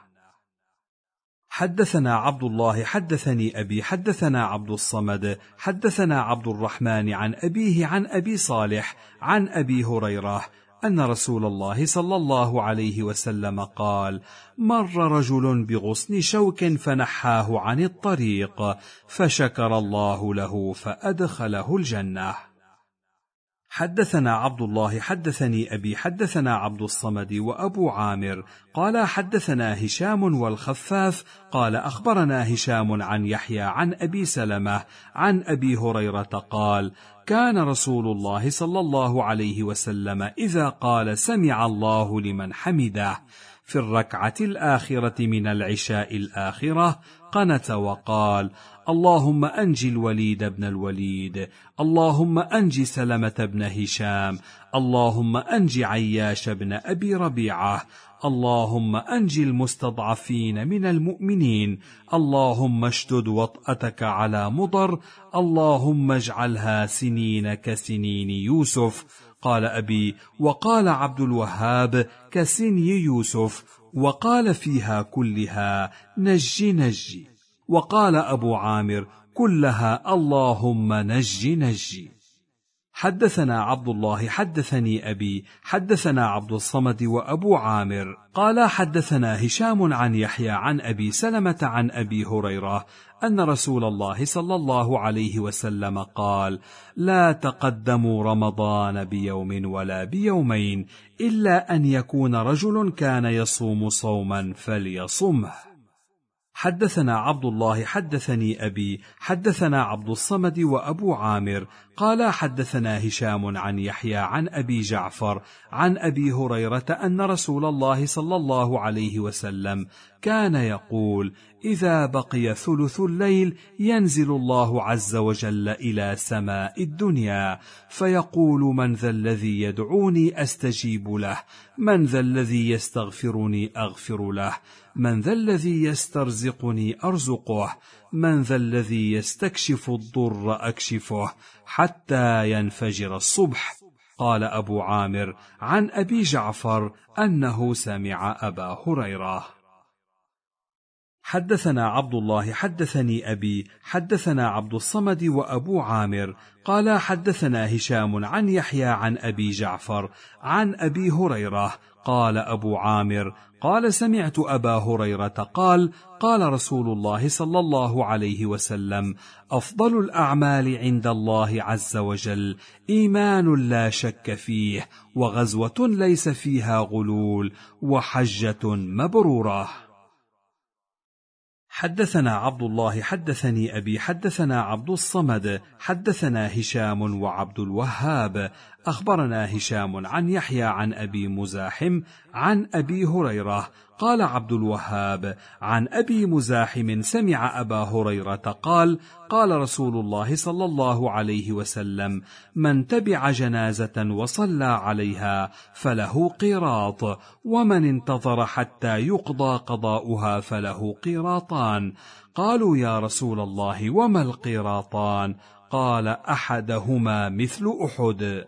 S2: حدثنا عبد الله حدثني أبي حدثنا عبد الصمد حدثنا عبد الرحمن عن أبيه عن أبي صالح عن أبي هريرة أن رسول الله صلى الله عليه وسلم قال مر رجل بغصن شوك فنحاه عن الطريق فشكر الله له فأدخله الجنة. حدثنا عبد الله حدثني أبي حدثنا عبد الصمد وأبو عامر قال حدثنا هشام والخفاف قال أخبرنا هشام عن يحيى عن أبي سلمة عن أبي هريرة قال كان رسول الله صلى الله عليه وسلم إذا قال سمع الله لمن حمده في الركعة الآخرة من العشاء الآخرة قنت وقال اللهم أنجي الوليد بن الوليد اللهم أنجي سلمة بن هشام اللهم أنجي عياش بن أبي ربيعة اللهم أنجي المستضعفين من المؤمنين اللهم اشدد وطأتك على مضر اللهم اجعلها سنين كسنين يوسف. قال أبي وقال عبد الوهاب كسني يوسف وقال فيها كلها نجي نجي وقال أبو عامر كلها اللهم نجي نجي. حدثنا عبد الله حدثني أبي حدثنا عبد الصمد وأبو عامر قال حدثنا هشام عن يحيى عن أبي سلمة عن أبي هريرة أن رسول الله صلى الله عليه وسلم قال: لا تقدموا رمضان بيوم ولا بيومين إلا أن يكون رجل كان يصوم صوما فليصمه. حدثنا عبد الله حدثني أبي حدثنا عبد الصمد وأبو عامر قال حدثنا هشام عن يحيى عن أبي جعفر عن أبي هريرة أن رسول الله صلى الله عليه وسلم كان يقول: إذا بقي ثلث الليل ينزل الله عز وجل إلى سماء الدنيا فيقول: من ذا الذي يدعوني أستجيب له، من ذا الذي يستغفرني أغفر له، من ذا الذي يسترزقني أرزقه، من ذا الذي يستكشف الضر أكشفه، حتى ينفجر الصبح. قال أبو عامر عن أبي جعفر أنه سمع أبا هريرة. حدثنا عبد الله حدثني أبي حدثنا عبد الصمد وأبو عامر قال حدثنا هشام عن يحيى عن أبي جعفر عن أبي هريرة قال أبو عامر قال: سمعت أبا هريرة قال: قال رسول الله صلى الله عليه وسلم: أفضل الأعمال عند الله عز وجل إيمان لا شك فيه، وغزوة ليس فيها غلول، وحجة مبرورة. حدثنا عبد الله حدثني أبي حدثنا عبد الصمد حدثنا هشام وعبد الوهاب أخبرنا هشام عن يحيى عن أبي مزاحم عن أبي هريرة قال عبد الوهاب عن أبي مزاحم سمع أبا هريرة قال: قال رسول الله صلى الله عليه وسلم: من تبع جنازة وصلى عليها فله قيراط، ومن انتظر حتى يقضى قضاؤها فله قيراطان. قالوا: يا رسول الله وما القيراطان؟ قال: أحدهما مثل أحد.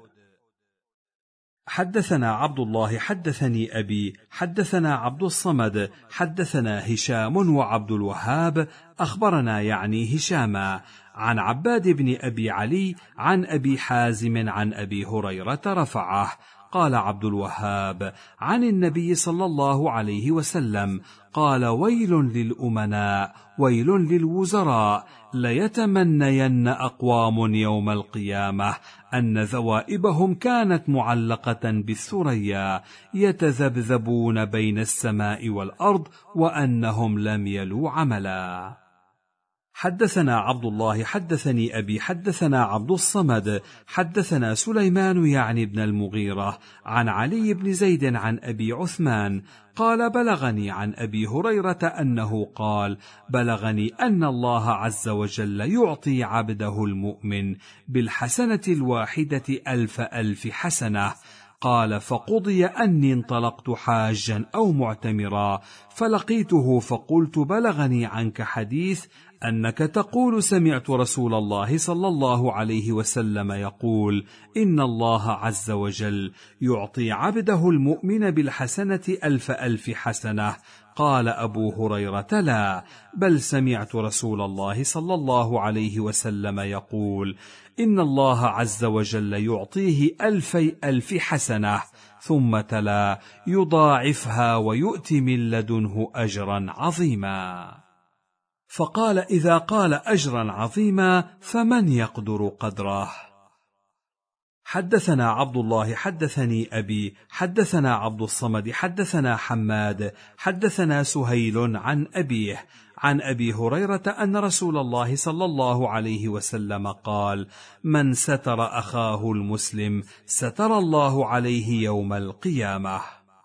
S2: حدثنا عبد الله حدثني أبي حدثنا عبد الصمد حدثنا هشام وعبد الوهاب أخبرنا يعني هشاما عن عباد بن أبي علي عن أبي حازم عن أبي هريرة رفعه. قال عبد الوهاب عن النبي صلى الله عليه وسلم قال: ويل للأمناء، ويل للوزراء، ليتمنين أقوام يوم القيامة أن ذوائبهم كانت معلقة بالثريا يتذبذبون بين السماء والأرض وأنهم لم يلوا عملا. حدثنا عبد الله حدثني أبي حدثنا عبد الصمد حدثنا سليمان يعني بن المغيرة عن علي بن زيد عن أبي عثمان قال: بلغني عن أبي هريرة أنه قال: بلغني أن الله عز وجل يعطي عبده المؤمن بالحسنة الواحدة 1000 حسنة. قال: فقضي أني انطلقت حاجا أو معتمرا فلقيته فقلت: بلغني عنك حديث أنك تقول: سمعت رسول الله صلى الله عليه وسلم يقول: إن الله عز وجل يعطي عبده المؤمن بالحسنة 1000 حسنة. قال أبو هريرة: لا، بل سمعت رسول الله صلى الله عليه وسلم يقول: إن الله عز وجل يعطيه 1000 حسنة. ثم تلا: يضاعفها ويؤتي من لدنه أجرا عظيما. فقال: إذا قال أجرا عظيما فمن يقدر قدره؟ حدثنا عبد الله حدثني أبي حدثنا عبد الصمد حدثنا حماد حدثنا سهيل عن أبيه عن أبي هريرة أن رسول الله صلى الله عليه وسلم قال: من ستر أخاه المسلم ستر الله عليه يوم القيامة.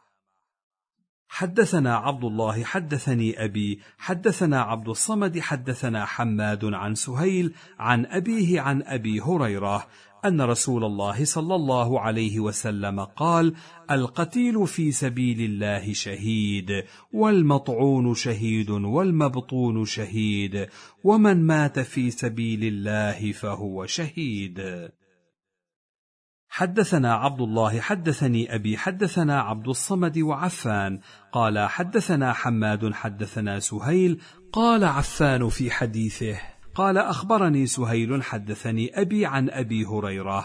S2: حدثنا عبد الله حدثني أبي حدثنا عبد الصمد حدثنا حماد عن سهيل عن أبيه عن أبي هريرة أن رسول الله صلى الله عليه وسلم قال: القتيل في سبيل الله شهيد، والمطعون شهيد، والمبطون شهيد، ومن مات في سبيل الله فهو شهيد. حدثنا عبد الله حدثني أبي حدثنا عبد الصمد وعفان قال: حدثنا حماد حدثنا سهيل قال عفان في حديثه قال: أخبرني سهيل حدثني أبي عن أبي هريرة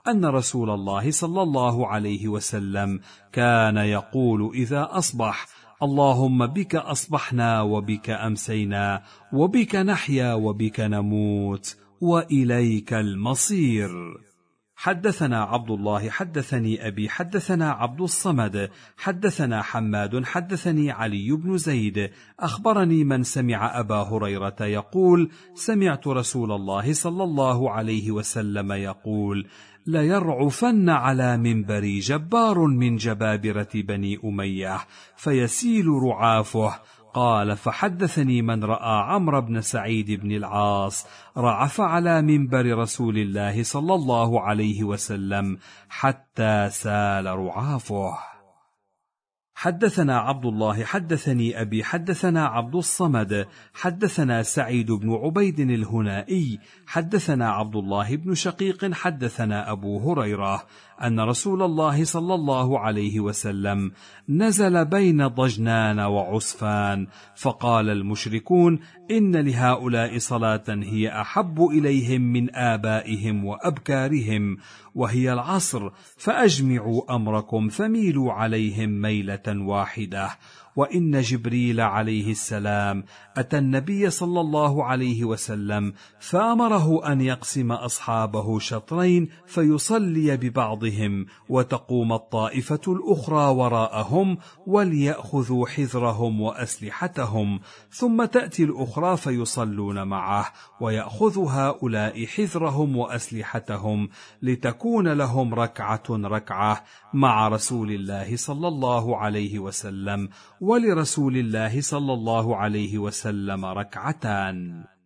S2: أن رسول الله صلى الله عليه وسلم كان يقول إذا أصبح: اللهم بك أصبحنا وبك أمسينا وبك نحيا وبك نموت وإليك المصير. حدثنا عبد الله حدثني أبي حدثنا عبد الصمد حدثنا حماد حدثني علي بن زيد أخبرني من سمع أبا هريرة يقول: سمعت رسول الله صلى الله عليه وسلم يقول: ليرعفن على منبري جبار من جبابرة بني أمية فيسيل رعافه. قال: فحدثني من رأى عمرو بن سعيد بن العاص رعف على منبر رسول الله صلى الله عليه وسلم حتى سال رعافه. حدثنا عبد الله حدثني أبي حدثنا عبد الصمد حدثنا سعيد بن عبيد الهنائي حدثنا عبد الله بن شقيق حدثنا أبو هريرة أن رسول الله صلى الله عليه وسلم نزل بين ضجنان وعسفان، فقال المشركون: إن لهؤلاء صلاة هي أحب إليهم من آبائهم وأبكارهم، وهي العصر، فأجمعوا أمركم فميلوا عليهم ميلة واحدة. وإن جبريل عليه السلام أتى النبي صلى الله عليه وسلم فأمره أن يقسم أصحابه شطرين فيصلي ببعضهم وتقوم الطائفة الأخرى وراءهم وليأخذوا حذرهم وأسلحتهم، ثم تأتي الأخرى فيصلون معه ويأخذ هؤلاء حذرهم وأسلحتهم لتكون لهم ركعة مع رسول الله صلى الله عليه وسلم، ولرسول الله صلى الله عليه وسلم ركعتان.